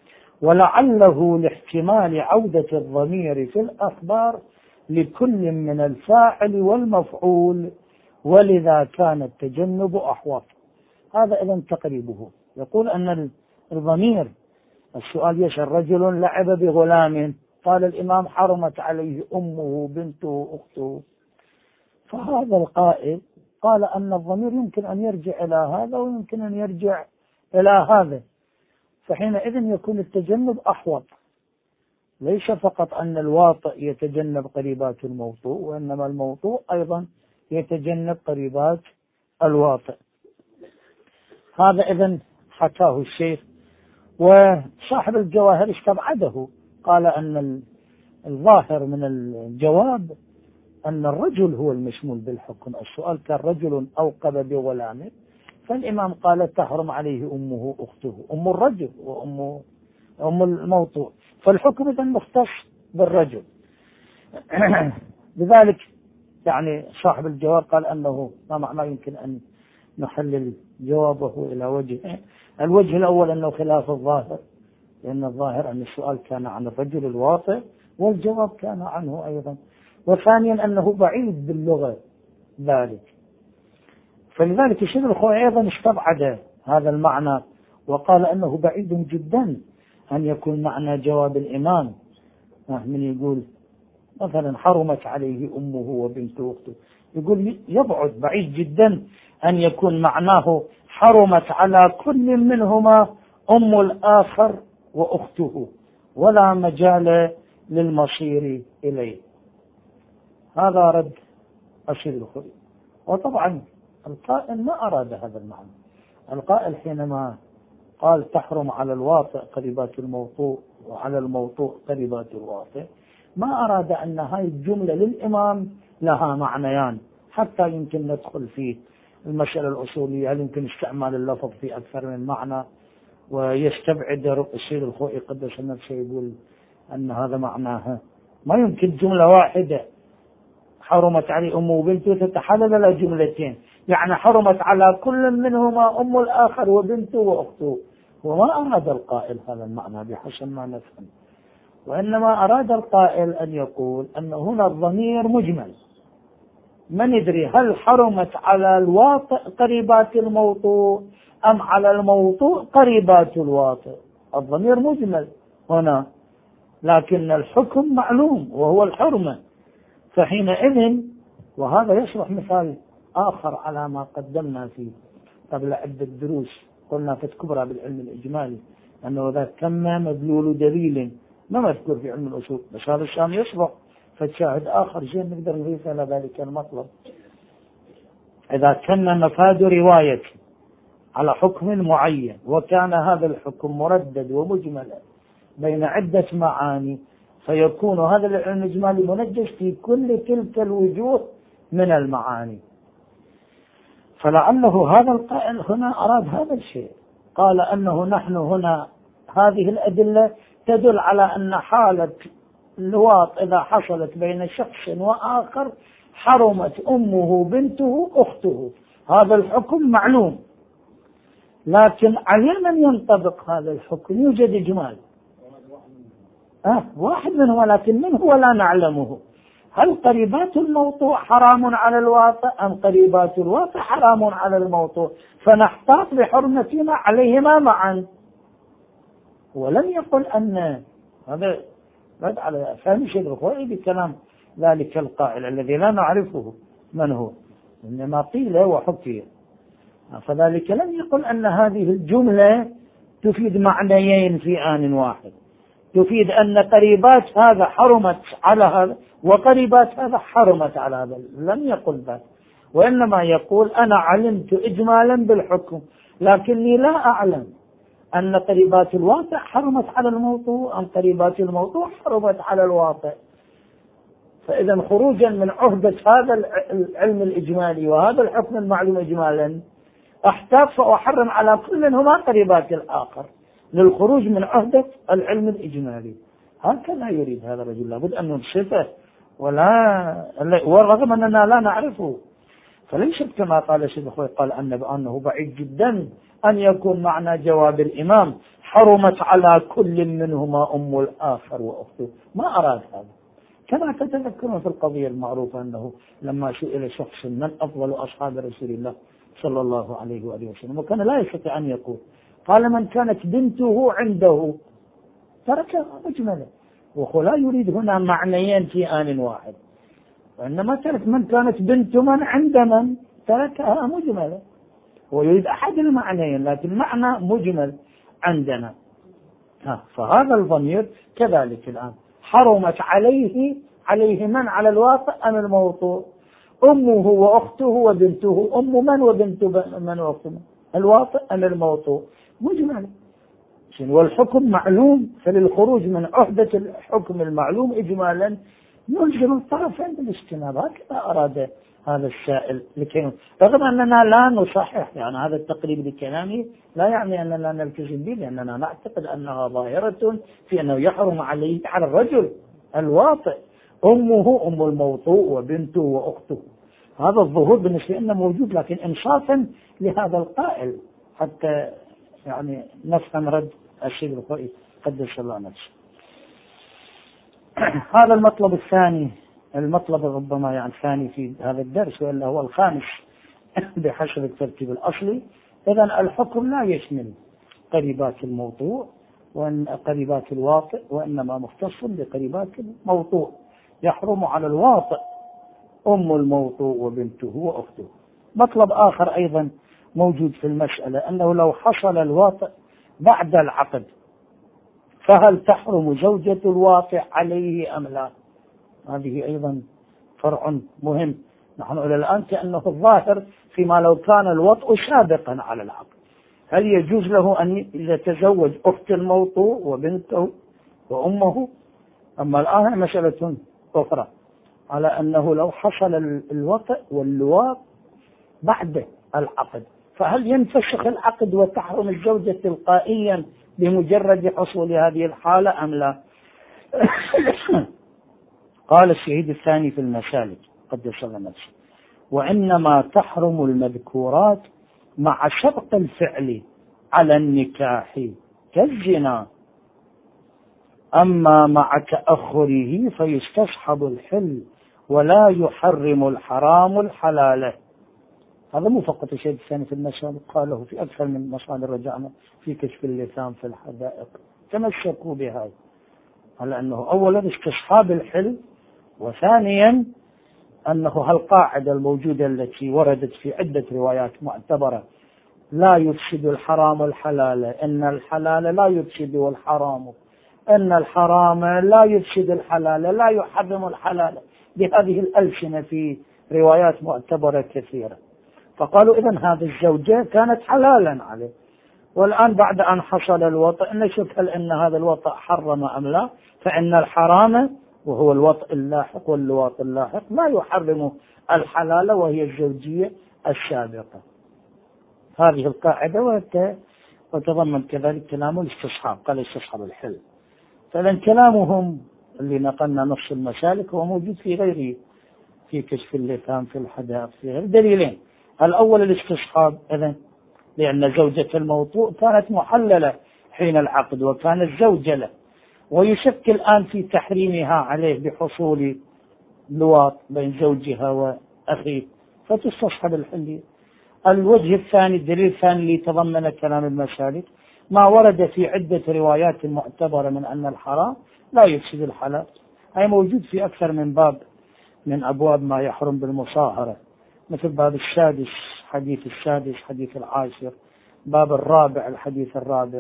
ولعله لاحتمال عودة الضمير في الأخبار لكل من الفاعل والمفعول، ولذا كان التجنب أحوط. هذا إذن تقريبه. يقول أن الضمير، السؤال يسأل رجل لعب بغلام، قال الإمام حرمت عليه أمه بنته أخته، فهذا القائل قال أن الضمير يمكن أن يرجع إلى هذا ويمكن أن يرجع إلى هذا، فحينئذ يكون التجنب أحوط. ليس فقط أن الواطئ يتجنب قريبات الموطوء، وإنما الموطوء أيضا يتجنب قريبات الواطئ. هذا إذن حكاه الشيخ. وصاحب الجواهر استبعده، قال أن الظاهر من الجواب أن الرجل هو المشمول بالحكم. السؤال كان رجل أوقب بغلامه، فالإمام قال تحرم عليه أمه أخته، أم الرجل وأم أم الموطوء، فالحكم إذن مختص بالرجل. لذلك يعني صاحب الجواب قال أنه ما يمكن أن نحلل جوابه إلى وجهه. الوجه الأول أنه خلاف الظاهر، لأن الظاهر أن السؤال كان عن الرجل الواطئ والجواب كان عنه أيضا. وثانيا أنه بعيد باللغة ذلك، فلذلك الشيخ الخوئي أيضا استبعد هذا المعنى وقال أنه بعيد جدا أن يكون معنى جواب الإمام من يقول مثلا حرمت عليه أمه وبنته أخته، يقول يبعد بعيد جدا أن يكون معناه حرمت على كل منهما أم الآخر وأخته، ولا مجال للمصير إليه. هذا رد الشيخ الخوئي. وطبعا القائل ما أراد هذا المعنى. القائل حينما قال تحرم على الواطئ قريبات الموطوء وعلى الموطوء قريبات الواطئ، ما أراد أن هاي الجملة للإمام لها معنيان، حتى يمكن ندخل في المسألة الأصولية، هل يمكن استعمال اللفظ في أكثر من معنى، ويستبعد الشيخ الخوئي قدس نفسه يقول أن هذا معناها. ما يمكن جملة واحدة حرمت عليه أمه وبنته تتحلل إلى جملتين، يعني حرمت على كل منهما أم الآخر وبنته وأخته. وما أراد القائل هذا المعنى بحسب ما نفهم، وإنما أراد القائل أن يقول أن هنا الضمير مجمل، ما ندري هل حرمت على الواطئ قريبات الموطوء أم على الموطوء قريبات الواطئ. الضمير مجمل هنا، لكن الحكم معلوم وهو الحرمة. فحينئذ وهذا يشرح مثال آخر على ما قدمنا فيه قبل عدة دروس، قلنا في الكبرى بالعلم الإجمالي أنه ذا كم مدلول دليل ما مذكور في علم الأصول، بس هذا الشام يشرح فالشاهد آخر شيء نقدر نضيف إلى ذلك المطلب. إذا كان مفاد رواية على حكم معين وكان هذا الحكم مردد ومجملا بين عدة معاني، فيكون هذا العلم الإجمالي منجز في كل تلك الوجوه من المعاني. فلعله هذا القائل هنا أراد هذا الشيء، قال أنه نحن هنا هذه الأدلة تدل على أن حالة اللواط إذا حصلت بين شخص وآخر حرمت أمه بنته أخته، هذا الحكم معلوم، لكن على من ينطبق هذا الحكم يوجد إجمال. آه واحد منه، ولكن من هو لا نعلمه. هل قريبات الموطوء حرام على الواطئ أم قريبات الواطئ حرام على الموطوء؟ فنحتاط بحرمتنا عليهما معا. ولم يقل أن هذا رد على فهم الشيخ الخوئي بكلام ذلك القائل الذي لا نعرفه من هو، إنما قيل وحكي. فذلك لم يقل أن هذه الجملة تفيد معنيين في آن واحد، تفيد أن قريبات هذا حرمت على هذا وقريبات هذا حرمت على هذا، لم يقل ذلك. وإنما يقول أنا علمت إجمالا بالحكم، لكني لا أعلم أن قريبات الواطئ حرمت على الموطوء أم قريبات الموطوء حرمت على الواطئ. فإذا خروجا من عهدة هذا العلم الإجمالي وهذا الحكم المعلوم إجمالا أحتاج فأحرم على كل منهما قريبات الآخر للخروج من عهدة العلم الإجمالي. هكذا يريد هذا الرجل، لابد أن ننصفه ولا ورغم أننا لا نعرفه. فليس كما قال الشيخ الخوئي قال أنه بعيد جدا أن يكون معنى جواب الإمام حرمت على كل منهما أم الآخر وأخته، ما أراد هذا. كما تتذكرون في القضية المعروفة أنه لما سئل شخص من أفضل أصحاب رسول الله صلى الله عليه وآله وسلم وكان لا يستطيع أن يقول، قال من كانت بنته عنده، تركها مجملة. وهو لا يريد هنا معنيين في آن واحد، وإنما ترك من كانت بنت من عند من، تركها مجملة. هو يريد أحد المعنيين لكن معنى مجمل عندنا. ها فهذا الضمير كذلك الآن حرمت عليه، عليه من على الواقع أم الموضوع؟ أمه وأخته وبنته، أم من وبنت من وأخته من؟ الواقع أم الموضوع؟ مجمل. والحكم معلوم، فللخروج من عهدة الحكم المعلوم إجمالا نلزم الطرفين بالاجتناب. هكذا أراد هذا السائل، لكي رغم أننا لا نصحح، يعني هذا التقريب لكلامي لا يعني أننا لا نلتزم به، لأننا نعتقد أنها ظاهرة في أنه يحرم عليه على الرجل الواطئ أمه أم الموطوء وبنته وأخته. هذا الظهور بالنسبة لنا موجود، لكن إنصافا لهذا القائل حتى يعني نفهم رد الشيخ الخوئي قدس الله نفسه. هذا المطلب الثاني، المطلب ربما يعني الثاني في هذا الدرس، وإلا هو الخامس بحسب الترتيب الأصلي. إذن الحكم لا يشمل قريبات الموضوع وأن قريبات الواطئ، وإنما مختص بقريبات الموضوع. يحرم على الواطئ أم الموضوع وبنته وأخته. مطلب آخر أيضا موجود في المسألة، أنه لو حصل الواطئ بعد العقد فهل تحرم زوجة الواطئ عليه أم لا؟ هذه أيضا فرع مهم. نحن إلى الآن كأنه الظاهر فيما لو كان الوطء سابقا على العقد، هل يجوز له أن يتزوج أخت الموطوء وبنته وأمه؟ أما الآن مسألة أخرى، على أنه لو حصل الوطء واللواط بعد العقد فهل ينفسخ العقد وتحرم الزوجة تلقائيا بمجرد حصول هذه الحالة أم لا؟ قال الشهيد الثاني في المسالك قدس الله نفسه: وإنما تحرم المذكورات مع سبق الفعل على النكاح كالزنا، أما مع تأخره فيستصحب الحل ولا يحرم الحرام الحلال. هذا مو فقط الشيء الثاني في المسالك، قاله في أكثر من مصادر رجعنا في كشف اللسان في الحدائق، تمسكوا بهذا على أنه أولا استصحاب الحل، وثانيا أنه هالقاعدة الموجودة التي وردت في عدة روايات معتبرة: لا يفسد الحرام الحلال، إن الحلال لا يفسد الحرام، إن الحرام لا يفسد الحلال، لا يحرم الحلال، بهذه الألسنة في روايات معتبرة كثيرة. فقالوا إذن هذه الزوجة كانت حلالا عليه، والآن بعد أن حصل الوطء نشوف هل أن هذا الوطء حرم أم لا، فإن الحرام وهو الوطء اللاحق واللواط اللاحق لا يحرم الحلال وهي الزوجية السابقة. هذه القاعدة وتضمن كذلك كلام الاستصحاب، قال استصحاب الحل. فإذن كلامهم اللي نقلنا نص المسالك هو موجود في غيره، في كشف اللسان في الحدائق، في غير دليلين. الأول الاستصحاب، إذن لأن زوجة الموطوء كانت محللة حين العقد وكانت زوجة له، ويشكل الآن في تحريمها عليه بحصول لواط بين زوجها وأخيه، فتستصحب الحل. الوجه الثاني، الدليل الثاني اللي تضمن كلام المسالك، ما ورد في عدة روايات معتبرة من أن الحرام لا يفسد الحلال، أي موجود في أكثر من باب من أبواب ما يحرم بالمصاهرة، مثل باب السادس حديث السادس، حديث العاشر، باب الرابع الحديث الرابع.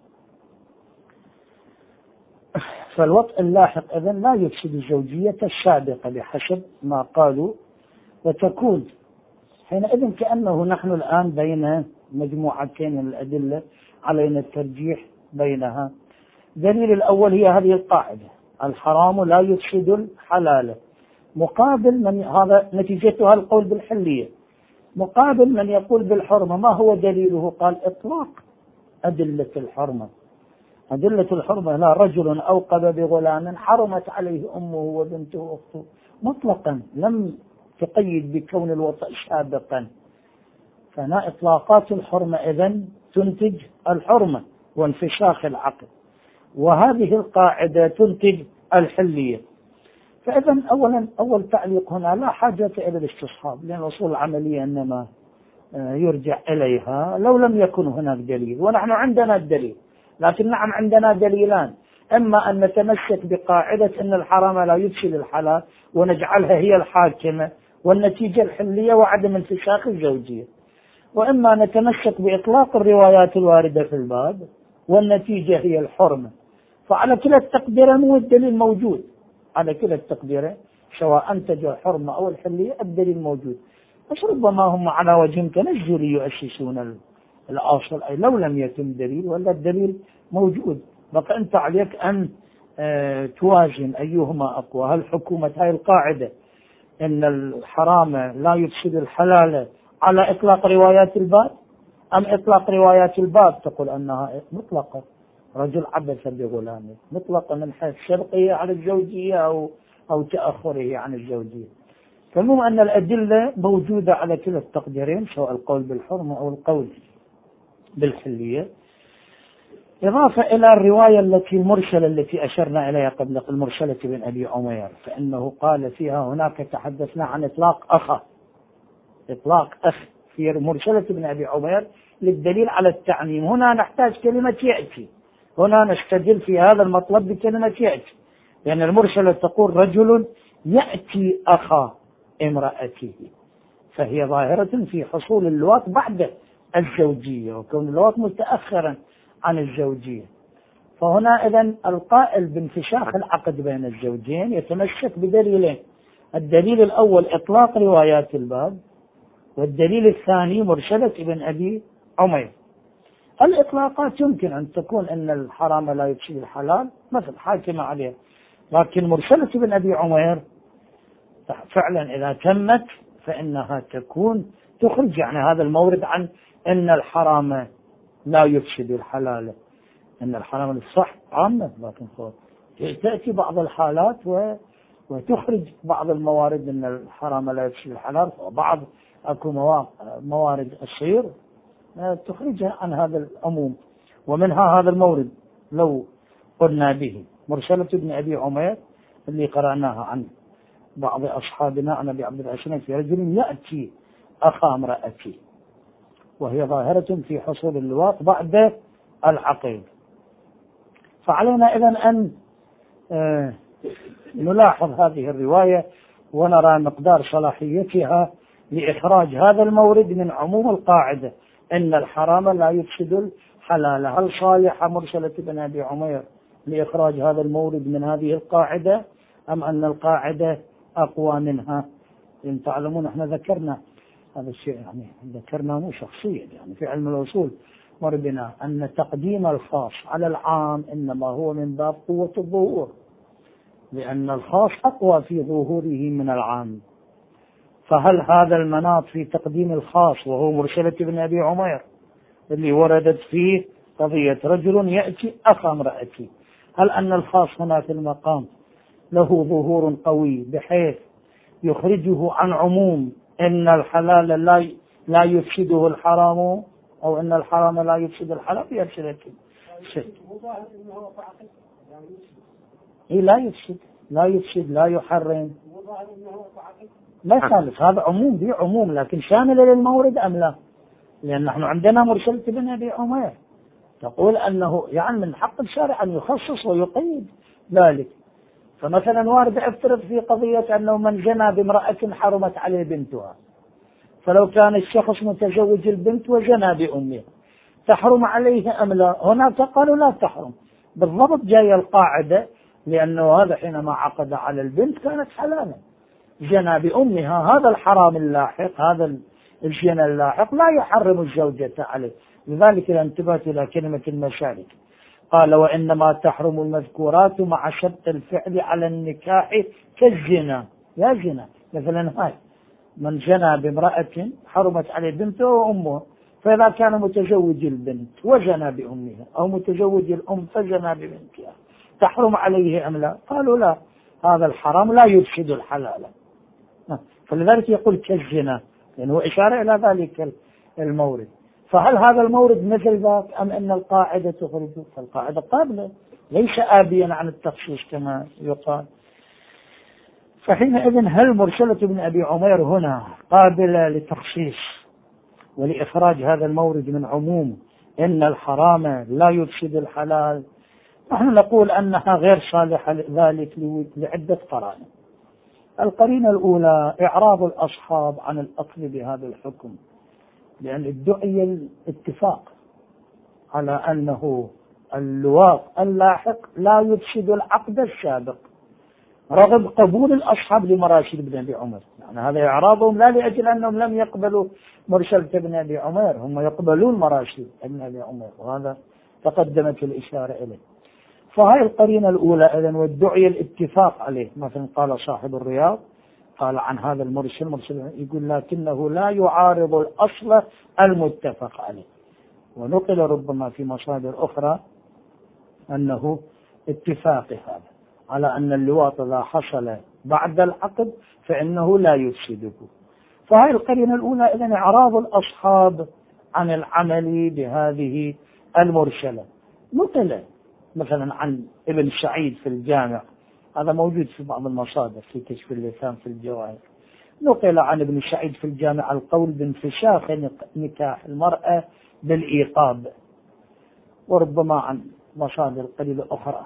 فالوطء اللاحق إذن لا يفسد الزوجية السابقة بحسب ما قالوا، وتكون حينئذ كأنه نحن الآن بين مجموعتين من الأدلة علينا الترجيح بينها. دليل الأول هي هذه القاعدة: الحرام لا يفسد الحلال، مقابل من هذا نتيجتها القول بالحلية، مقابل من يقول بالحرمة. ما هو دليله؟ قال إطلاق أدلة الحرمة. أدلة الحرمة: لا رجل أوقب بغلام حرمت عليه أمه وبنته وأخته، مطلقا لم تقيد بكون الوطء سابقا. فهنا إطلاقات الحرمة إذن تنتج الحرمة وانفساخ العقد، وهذه القاعدة تنتج الحلية. فإذا أولا أول تعليق هنا لا حاجة إلى الاستصحاب، لأن الأصول العملية إنما يرجع إليها لو لم يكن هناك دليل، ونحن عندنا الدليل. لكن نعم عندنا دليلان، إما أن نتمسك بقاعدة أن الحرام لا يفسد الحلال ونجعلها هي الحاكمة والنتيجة الحلية وعدم انفساخ الزوجية، وإما نتمسك بإطلاق الروايات الواردة في الباب والنتيجة هي الحرمة. فعلى كلا التقديرين مو الدليل موجود، على كلا التقديرين سواء أنتج الحرمة أو الحلية الدليل موجود، بس ربما هم على وجه تنزل يؤسسون الأصل، أي لو لم يتم دليل ولا الدليل موجود. بقى أنت عليك أن اه توازن أيهما أقوى، هل حكومة هاي القاعدة أن الحرام لا يفسد الحلال على إطلاق روايات الباب، أم إطلاق روايات الباب تقول أنها مطلقة، رجل عبث بغلامه مطلقة من حيث شرقية على الزوجية أو أو تأخره عن الزوجية. فالمهم أن الأدلة موجودة على كلا التقديرين، سواء القول بالحرمة أو القول بالحلية، إضافة إلى الرواية التي المرسلة التي أشرنا إليها قبل، المرسلة بن أبي عمير، فإنه قال فيها هناك تحدثنا عن إطلاق أخ، إطلاق أخ في مرسلة بن أبي عمير للدليل على التعميم. هنا نحتاج كلمة يأتي، هنا نستدل في هذا المطلب بكلمة يأتي، لأن المرسلة تقول رجل يأتي أخا امرأته، فهي ظاهرة في حصول اللواط بعد الزوجية، وكون اللواط متأخرا عن الزوجية. فهنا إذن القائل بانفساخ العقد بين الزوجين يتمسك بدليلين، الدليل الأول إطلاق روايات الباب، والدليل الثاني مرسلة ابن أبي عمير. الإطلاقات يمكن أن تكون أن الحرام لا يفسد الحلال مثل حاكمة عليه، لكن مرسلة ابن أبي عمير فعلا إذا تمت فإنها تكون تخرج يعني هذا المورد عن أن الحرام لا يفسد الحلال، أن الحرام الصح عامة، لكن تأتي بعض الحالات وتخرج بعض الموارد أن الحرام لا يفسد الحلال، وبعض أكو موارد الصير تخرجها عن هذا العموم، ومنها هذا المورد لو قلنا به مرسلة ابن أبي عمير اللي قرأناها عن بعض أصحابنا عن أبي عبد العزيز في رجل يأتي أخا امرأتي، وهي ظاهرة في حصول اللواط بعد العقيد. فعلينا إذن أن آه نلاحظ هذه الرواية ونرى مقدار صلاحيتها لإخراج هذا المورد من عموم القاعدة أن الحرام لا يفسد الحلال. هل صالح مرسلة ابن أبي عمير لإخراج هذا المورد من هذه القاعدة، أم أن القاعدة أقوى منها؟ إن تعلمون احنا ذكرنا هذا الشيء، يعني ذكرنا مو شخصيا، يعني في علم الوصول مر بنا أن تقديم الخاص على العام إنما هو من باب قوة الظهور، لأن الخاص أقوى في ظهوره من العام. فهل هذا المناط في تقديم الخاص وهو مرسلة ابن أبي عمير اللي وردت فيه قضية رجل يأتي أخا امرأتي، هل أن الخاص هنا في المقام له ظهور قوي بحيث يخرجه عن عموم إن الحلال لا لا يفسده الحرام، أو إن الحرام لا يفسد الحلال؟ يفسد إيه لا يفسد لا يفسد لا يحرم، لا يخالف، هذا عموم به عموم، لكن شامل للمورد أم لا؟ لأن نحن عندنا مرسلة ابن أبي عمير تقول أنه يعني من حق الشارع أن يخصص ويقيد ذلك. فمثلا وارد افترض في قضية أنه من جنى بامرأة حرمت عليه بنتها، فلو كان الشخص متزوج البنت وجنى بأمها تحرم عليه أم لا؟ هناك قالوا لا تحرم، بالضبط جاي القاعدة، لأنه هذا حينما عقد على البنت كانت حلالا، جنى بأمها، هذا الحرام اللاحق، هذا الجنى اللاحق لا يحرم الزوجة عليه. لذلك إذا انتبهت إلى كلمة المشارك قال وإنما تحرم المذكورات مع شرط الفعل على النكاح كالزنا، يا زنا مثلا هاي من جنى بامرأة حرمت عليه بنته وأمه، فإذا كان متزوج البنت وجنى بأمها أو متزوج الأم فجنى ببنتها تحرم عليه أم لا؟ قالوا لا، هذا الحرام لا يفسد الحلال. فلذلك يقول كالزنا، لأنه إشارة إلى ذلك المورد. فهل هذا المورد مثل ذاك أم أن القاعدة تخرجه؟ فالقاعدة قابلة، ليس آبيا عن التخصيص كما يقال. فحينئذ هل مرسلة ابن أبي عمير هنا قابلة لتخصيص ولإخراج هذا المورد من عموم إن الحرام لا يفسد الحلال؟ نحن نقول أنها غير صالحة لذلك لعدة قرائن. القرينة الأولى إعراض الأصحاب عن الأخذ بهذا الحكم، لأن ادعي الاتفاق على أنه اللواط اللاحق لا يفسد العقد السابق رغم قبول الأصحاب لمراسل ابن أبي عمر. يعني هذا إعراضهم لا لأجل أنهم لم يقبلوا مرسلة ابن أبي عمر، هم يقبلون مراسل ابن أبي عمر، وهذا تقدمت الإشارة إليه. فهذه القرينة الأولى إذن، وادعي الاتفاق عليه. مثلا قال صاحب الرياض قال عن هذا المرسل مرسل يقول لكنه لا يعارض الأصل المتفق عليه، ونقل ربما في مصادر أخرى أنه اتفاق هذا على أن اللواط إذا حصل بعد العقد فإنه لا يفسده. فهذه القرينة الأولى إذن إعراض الأصحاب عن العمل بهذه المرسلة. نقل مثلا عن ابن سعيد في الجامع، هذا موجود في بعض المصادر في كشف اللسان في الجواهر، نقل عن ابن سعيد في الجامع القول بانفساخ نكاح المرأة بالإيقاب، وربما عن مصادر قليلة أخرى.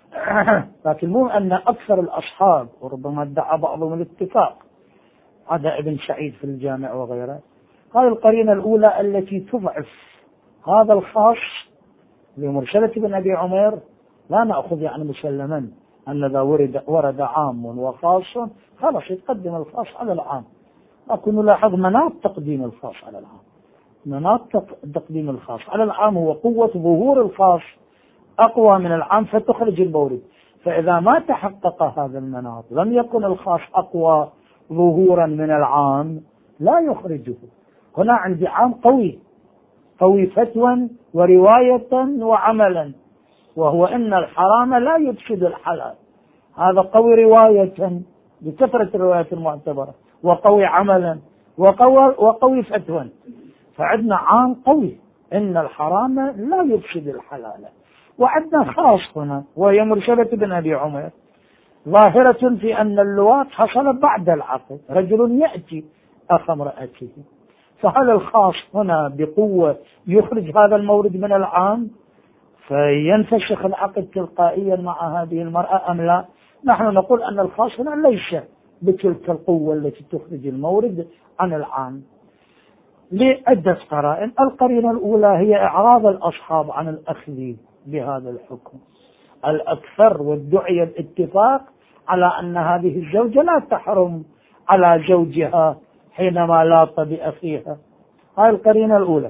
لكن مو أن أكثر الأصحاب، وربما ادعى بعضهم الاتفاق عدا ابن سعيد في الجامع وغيره. هذه القرينة الأولى التي تضعف هذا الخاص لمرسلة ابن أبي عمير. لا نأخذ يعني مسلما أن إذا ورد, ورد عام وخاص خلاص يتقدم الخاص على العام، لكن نلاحظ مناط تقديم الخاص على العام. مناط تقديم الخاص على العام هو قوة ظهور الخاص أقوى من العام فتخرج المورد. فإذا ما تحقق هذا المناط لم يكن الخاص أقوى ظهورا من العام لا يخرجه. هنا عندي عام قوي قوي فتوى ورواية وعملا، وهو إن الحرام لا يفسد الحلال. هذا قوي رواية بكثرة الروايات المعتبرة، وقوي عملا، وقوي, وقوي فتوى. فعندنا عام قوي إن الحرام لا يفسد الحلال، وعندنا خاص هنا وهي مرسلة ابن أبي عمر ظاهرة في أن اللواط حصل بعد العقد، رجل يأتي أخ امرأته. فهل الخاص هنا بقوة يخرج هذا المورد من العام فينفسخ العقد تلقائيا مع هذه المرأة أم لا؟ نحن نقول أن الخاص هنا ليس بتلك القوة التي تخرج المورد عن العام لعدة قرائن. القرينة الأولى هي إعراض الأصحاب عن الأخذ بهذا الحكم الأكثر، وادعي الاتفاق على أن هذه الزوجة لا تحرم على زوجها حينما لاط بأخيها. هذه القرينة الأولى.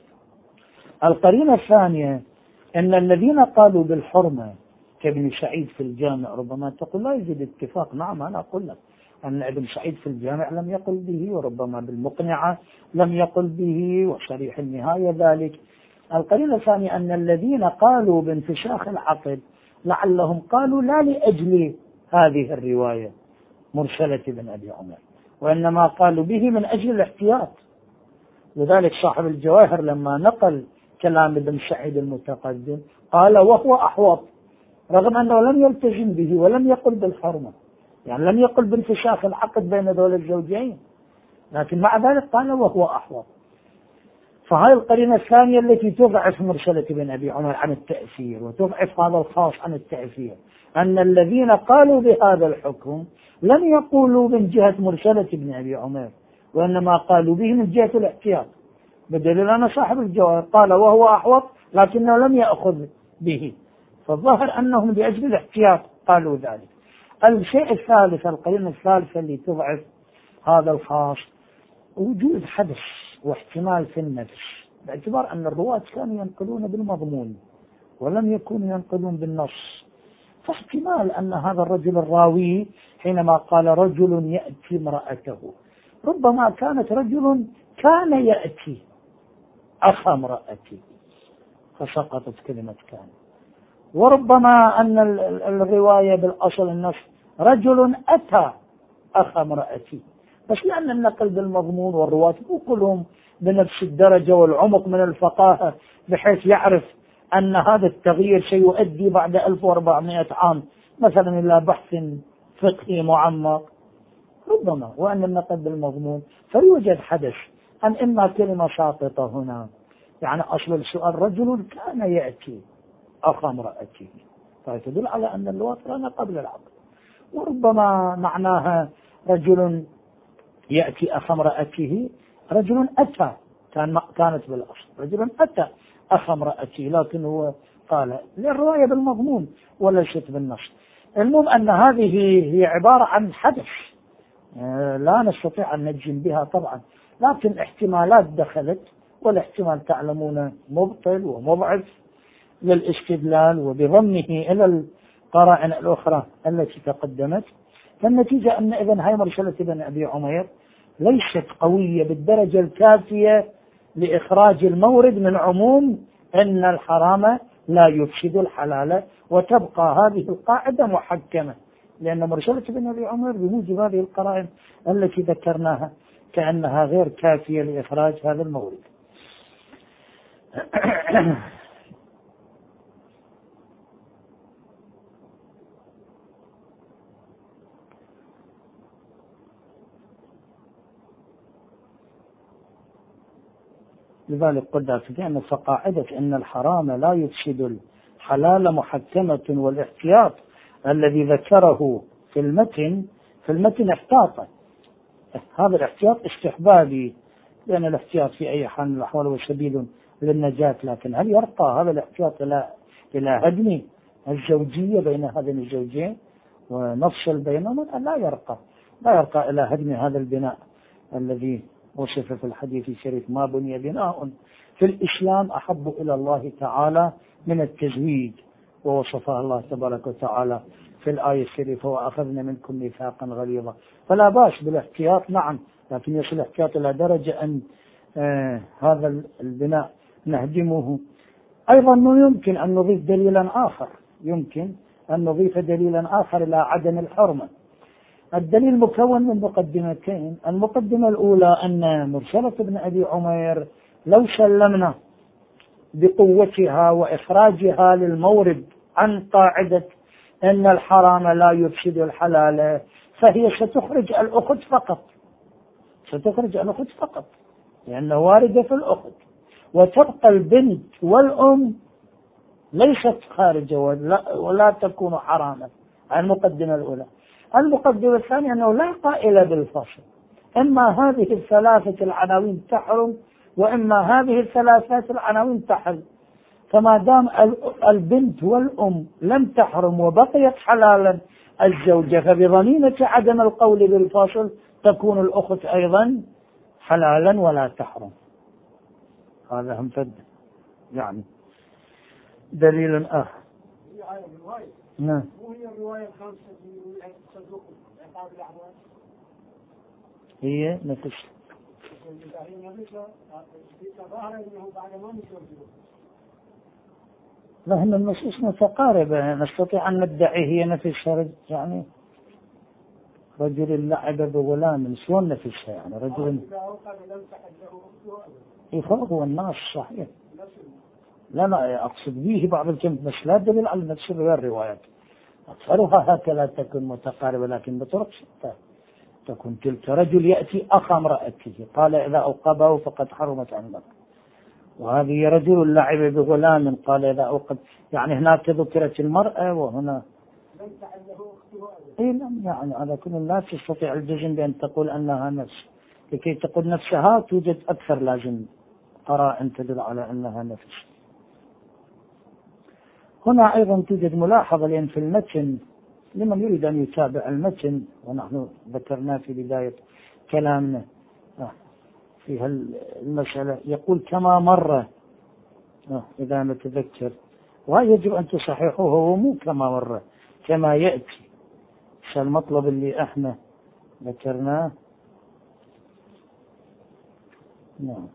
القرينة الثانية أن الذين قالوا بالحرمة كابن سعيد في الجامع ربما تقول لا يوجد اتفاق. نعم أنا أقول لك أن ابن سعيد في الجامع لم يقل به، وربما بالمقنعة لم يقل به، وصريح النهاية ذلك. القرينة الثانية أن الذين قالوا بانفساخ العقد لعلهم قالوا لا لأجل هذه الرواية مرسلة ابن أبي عمر، وإنما قالوا به من أجل الاحتياط. لذلك صاحب الجواهر لما نقل كلام ابن سعيد المتقدم قال وهو أحوط، رغم أنه لم يلتزم به ولم يقل بالحرمة، يعني لم يقل بانفساخ العقد بين دول الزوجين، لكن مع ذلك قال وهو أحوط. فهذه القرينة الثانية التي تضعف مرسلة ابن أبي عمر عن التأثير وتضعف هذا الخاص عن التأثير، أن الذين قالوا بهذا الحكم لم يقولوا من جهة مرسلة ابن أبي عمر، وإنما قالوا به من جهة الاحتياط، بدليل أن صاحب الجواهر قال وهو أحوط لكنه لم يأخذ به، فالظاهر أنهم لأجل الاحتياط قالوا ذلك. الشيء الثالث، القرينة الثالثة اللي تضعف هذا الخاص، وجود حدث واحتمال في النفس، باعتبار أن الرواة كانوا ينقلون بالمضمون ولم يكونوا ينقلون بالنص. فاحتمال أن هذا الرجل الراوي حينما قال رجل يأتي امرأته ربما كانت رجل كان يأتي أخ امرأتي فسقطت كلمة كان، وربما أن الرواية بالأصل النص رجل أتى أخ امرأتي، بس لأن النقل بالمضمون والرواة كلهم بنفس الدرجة والعمق من الفقاهة بحيث يعرف أن هذا التغيير سيؤدي بعد ألف وأربعمائة عام مثلا إلى بحث فقهي معمق ربما، وأن النقد بالمضمون فيوجد حدث أن إما كلمة ساقطة هنا، يعني أصل السؤال رجل كان يأتي أخ امرأته، فتدل على أن اللواط كان قبل العقد، وربما معناها رجل يأتي أخ امرأته رجل أتى، كان كانت بالأصل رجل أتى أخ امرأته، لكن هو قال للرواية بالمضمون وليست بالنص. المهم أن هذه هي عبارة عن حدث لا نستطيع أن نجزم بها طبعا، لكن احتمالات دخلت، والاحتمال تعلمون مبطل ومضعف للاستدلال وبضمه إلى القرائن الأخرى التي تقدمت. فالنتيجة أن إذن هاي مرسلة ابن أبي عمير ليست قوية بالدرجة الكافية لإخراج المورد من عموم أن الحرام لا يفسد الحلال، وتبقى هذه القاعدة محكمة، لأن مرسلة ابن أبي عمير بموجب هذه القرائن التي ذكرناها كأنها غير كافية لإخراج هذا المورد. لذلك قلنا أن فقاعدة أن الحرام لا يفسد الحلال محكمة، والاحتياط الذي ذكره في المتن في المتن احتاطا، هذا الاحتياط استحبابي، لأن الاحتياط في أي حال من الأحوال هو سبيل للنجاة، لكن هل يرقى هذا الاحتياط إلى إلى هدم الزوجية بين هذين الزوجين ونفصل بينهما؟ لا يرقى، لا يرقى إلى هدم هذا البناء الذي وصف في الحديث الشريف: ما بني بناء في الإسلام أحب إلى الله تعالى من التزويج، ووصفها الله تبارك وتعالى في الآية الشريفة: وأخذنا منكم ميثاقا غليظا. فلا بأس بالاحتياط نعم، لكن يصل الاحتياط إلى درجة أن آه هذا البناء نهدمه. أيضا يمكن أن نضيف دليلا آخر، يمكن أن نضيف دليلا آخر إلى عدم الحرمة. الدليل مكون من مقدمتين، المقدمة الأولى أن مرسلة ابن أبي عمير لو سلمنا بقوتها وإخراجها للمورد عن قاعدة أن الحرام لا يفسد الحلال، فهي ستخرج الأخت فقط، ستخرج الأخت فقط لأنه واردة في الأخت، وتبقى البنت والأم ليست خارجة ولا, ولا تكون حراما. المقدمة الأولى. المقدمة الثانية أنه لا قائل بالفصل، إما هذه الثلاثة العناوين تحرم وإما هذه الثلاثة العناوين تحل، فما دام البنت والأم لم تحرم وبقيت حلالا الزوجة، فبضمينة عدم القول بالفصل تكون الأخت أيضا حلالا ولا تحرم. هذا هم فد يعني دليل آخر. نعم. وهي الرواية الخامسة في صندوق عقاب الأعمال هي نفس لأن النصوص متقاربة، نستطيع أن ندعي هي نفسها، يعني رجل لعب بغلام شلون نفسها، يعني رجل يفرق الناس صحيح. لا لا أقصد به بعض الكلمات بس لا دليل على نفس الروايات، أكثرها هكذا تكون متقاربة لكن بطرق شتى. تكون تلك رجل يأتي أخ امرأته قال إذا أوقبه فقد حرمت عنك، وهذه رجل لعب بغلام قال إذا أوقب، يعني هناك ذكرت المرأة وهنا لم تعله أختها. إيه لم، يعني على كل الناس تستطيع الجزم بأن تقول أنها نفس، لكي تقول نفسها توجد أكثر لازم قرائن تدل على أنها نفس. هنا أيضا توجد ملاحظة، لأن في المتن لمن يريد أن يتابع المتن ونحن ذكرنا في بداية كلامنا في هالمسألة، يقول كما مر إذا نتذكر، ويجب أن تصححوه، هو مو كما مر كما يأتي، المطلب اللي احنا ذكرناه. نعم.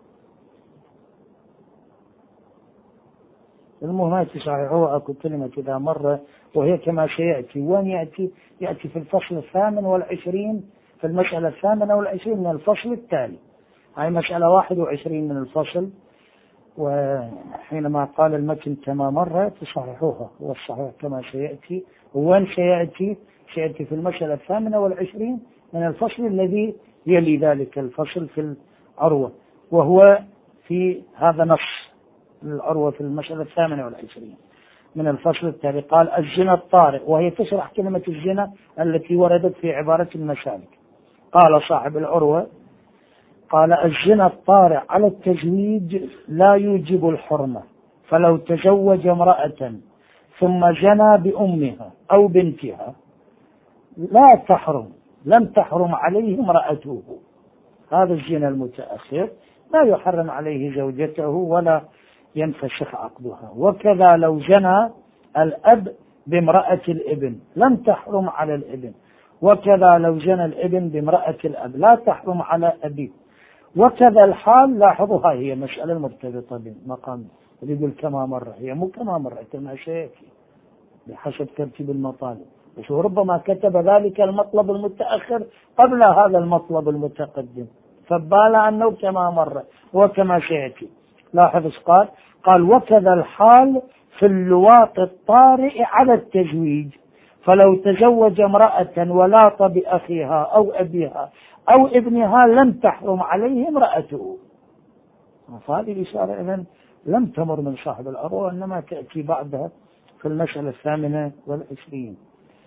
المهم تصححوه، أكو كلمة إذا مر وهي كما سيأتي. وين يأتي؟ يأتي في الفصل الثامن والعشرين، في المسألة الثامنة والعشرين من الفصل التالي. هاي مسألة واحد وعشرين من الفصل، وحينما قال المتن كما مر تصححوها، والصحيح كما سيأتي. وين سيأتي؟ سيأتي في المسألة الثامنة والعشرين من الفصل الذي يلي ذلك الفصل في العروة، وهو في هذا نص العروة في المسألة الثامنة والعشرين من الفصل التالي. قال الزنا الطارئ، وهي تشرح كلمة الزنا التي وردت في عبارة المسالك. قال صاحب العروة قال الزنا الطارئ على التزويج لا يوجب الحرمة، فلو تزوج امرأة ثم زنى بأمها أو بنتها لا تحرم، لم تحرم عليه امرأته. هذا الزنا المتأخر لا يحرم عليه زوجته ولا ينفسخ عقدها. وكذا لو زنى الأب بامرأة الابن لم تحرم على الابن، وكذا لو زنى الابن بامرأة الأب لا تحرم على أبيه. وكذا الحال، لاحظوا هاي هي مسألة مرتبطة بمقام يقول كما مرة، هي مو كما مرة كما سيأتي بحسب ترتيب المطالب، بس ربما كتب ذلك المطلب المتأخر قبل هذا المطلب المتقدم، فبال أنه كما مرة وكما سيأتي. لاحظ قال قال وكذا الحال في اللواط الطارئ على التزويج، فلو تزوج امرأة ولاط بأخيها أو أبيها أو ابنها لم تحرم عليه امرأته. فهذه الإشارة إذن لم تمر من صاحب العروة، إنما تأتي بعدها في المسألة الثامنة والعشرين.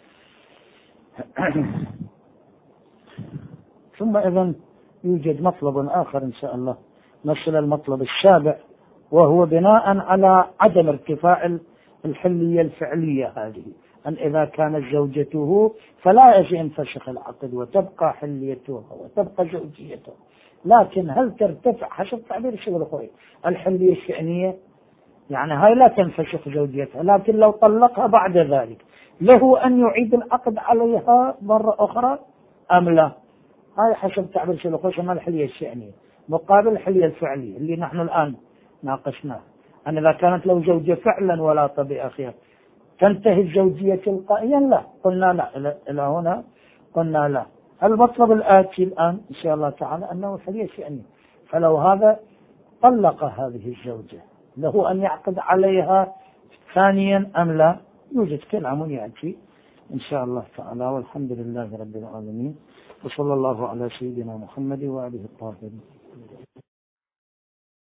ثم إذن يوجد مطلب آخر إن شاء الله، مثل المطلب السابع، وهو بناء على عدم ارتفاع الحلية الفعلية هذه، أن إذا كانت زوجته فلا ينفسخ العقد وتبقى حليتها وتبقى زوجيتها، لكن هل ترتفع حسب تعبير الشيخ الخوي الحلية الشأنية؟ يعني هاي لا تنفسخ زوجيتها، لكن لو طلقها بعد ذلك له أن يعيد العقد عليها مرة أخرى أم لا؟ هاي حسب تعبير الشيخ الخوي اسمها الحلية الشأنية مقابل الحلية الفعلية اللي نحن الآن ناقشناها، أن إذا كانت له زوجة فعلا ولا طبيعة أخير تنتهي الزوجية تلقائيا؟ لا، قلنا لا، إلى هنا قلنا لا. المطلب الآتي الآن إن شاء الله تعالى أنه الحلية الشأنية، فلو هذا طلق هذه الزوجة له أن يعقد عليها ثانيا أم لا؟ يوجد كلام يأتي إن شاء الله تعالى، والحمد لله رب العالمين، وصلى الله على سيدنا محمد وآله الطاهرين.